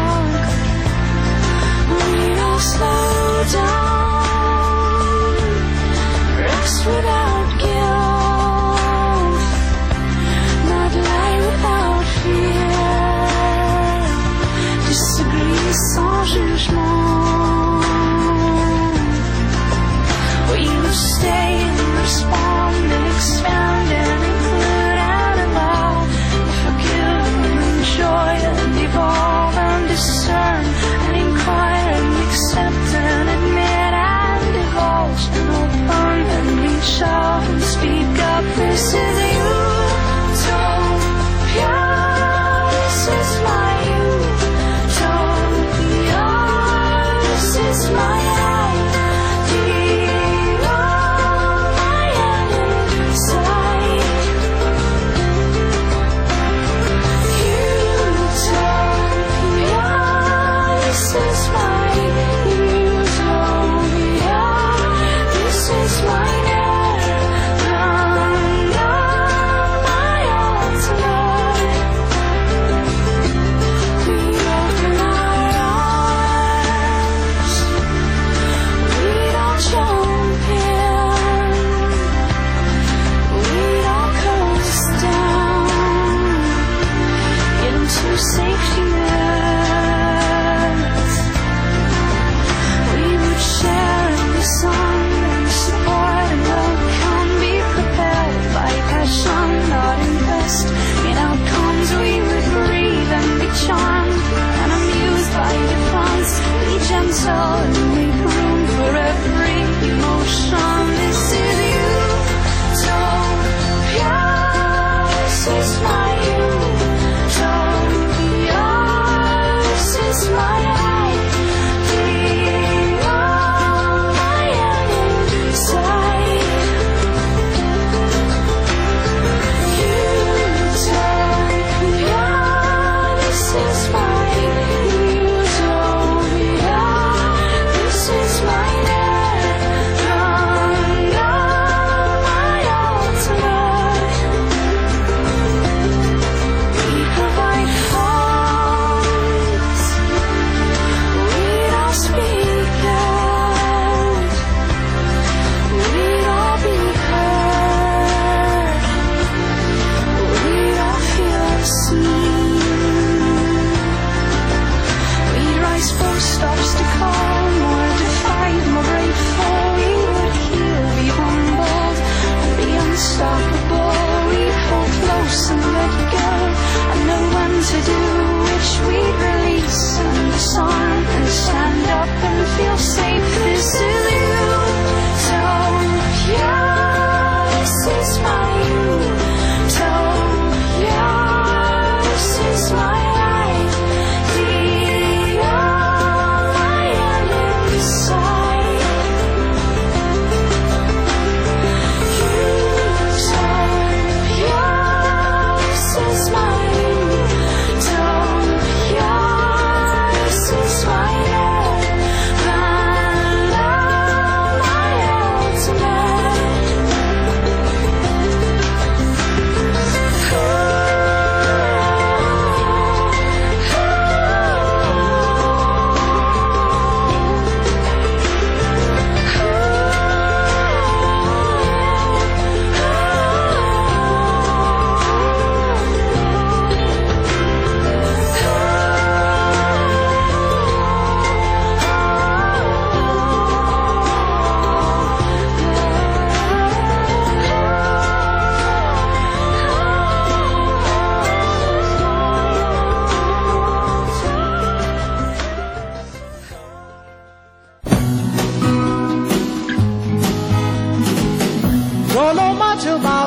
Slow down.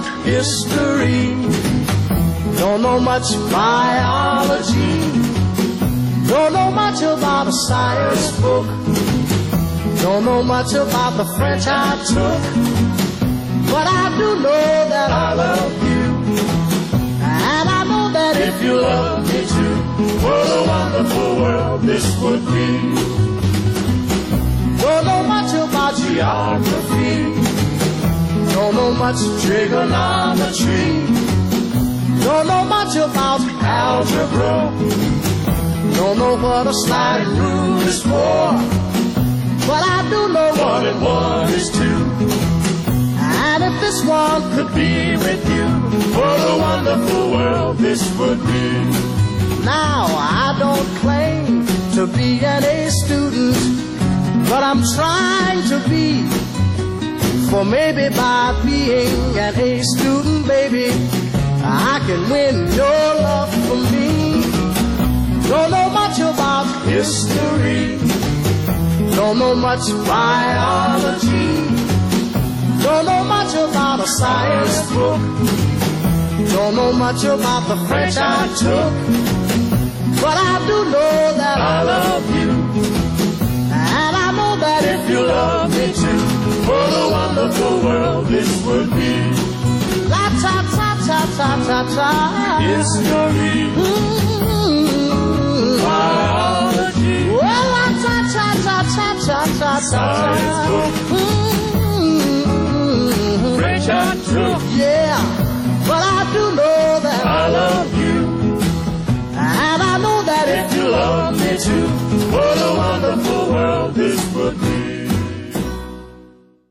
history. Don't know much biology. Don't know much about a science book. Don't know much about the French I took. But I do know that I love you. And I know that if you love me too, what a wonderful world this would be. Don't know much about geography. Don't know much trigonometry. Don't know much about algebra. Don't know what a sliding rule is for. But I do know one and one is two. And if this one could be with you, what a wonderful world this would be. Now I don't claim to be an A student, but I'm trying to be. For maybe by being an A student, baby, I can win your love for me. Don't know much about history. Don't know much biology. Don't know much about a science book. Don't know much about the French I took. But I do know that I love you. And I know that if you love me too, what a wonderful world this would be. La ta ta ta ta ta ta. History. Mm-hmm. Biology. Well, la ta ta ta ta ta ta ta. Science book. Mm-hmm. French I took. Yeah, but I do know that I love you. And I know that if you love me too,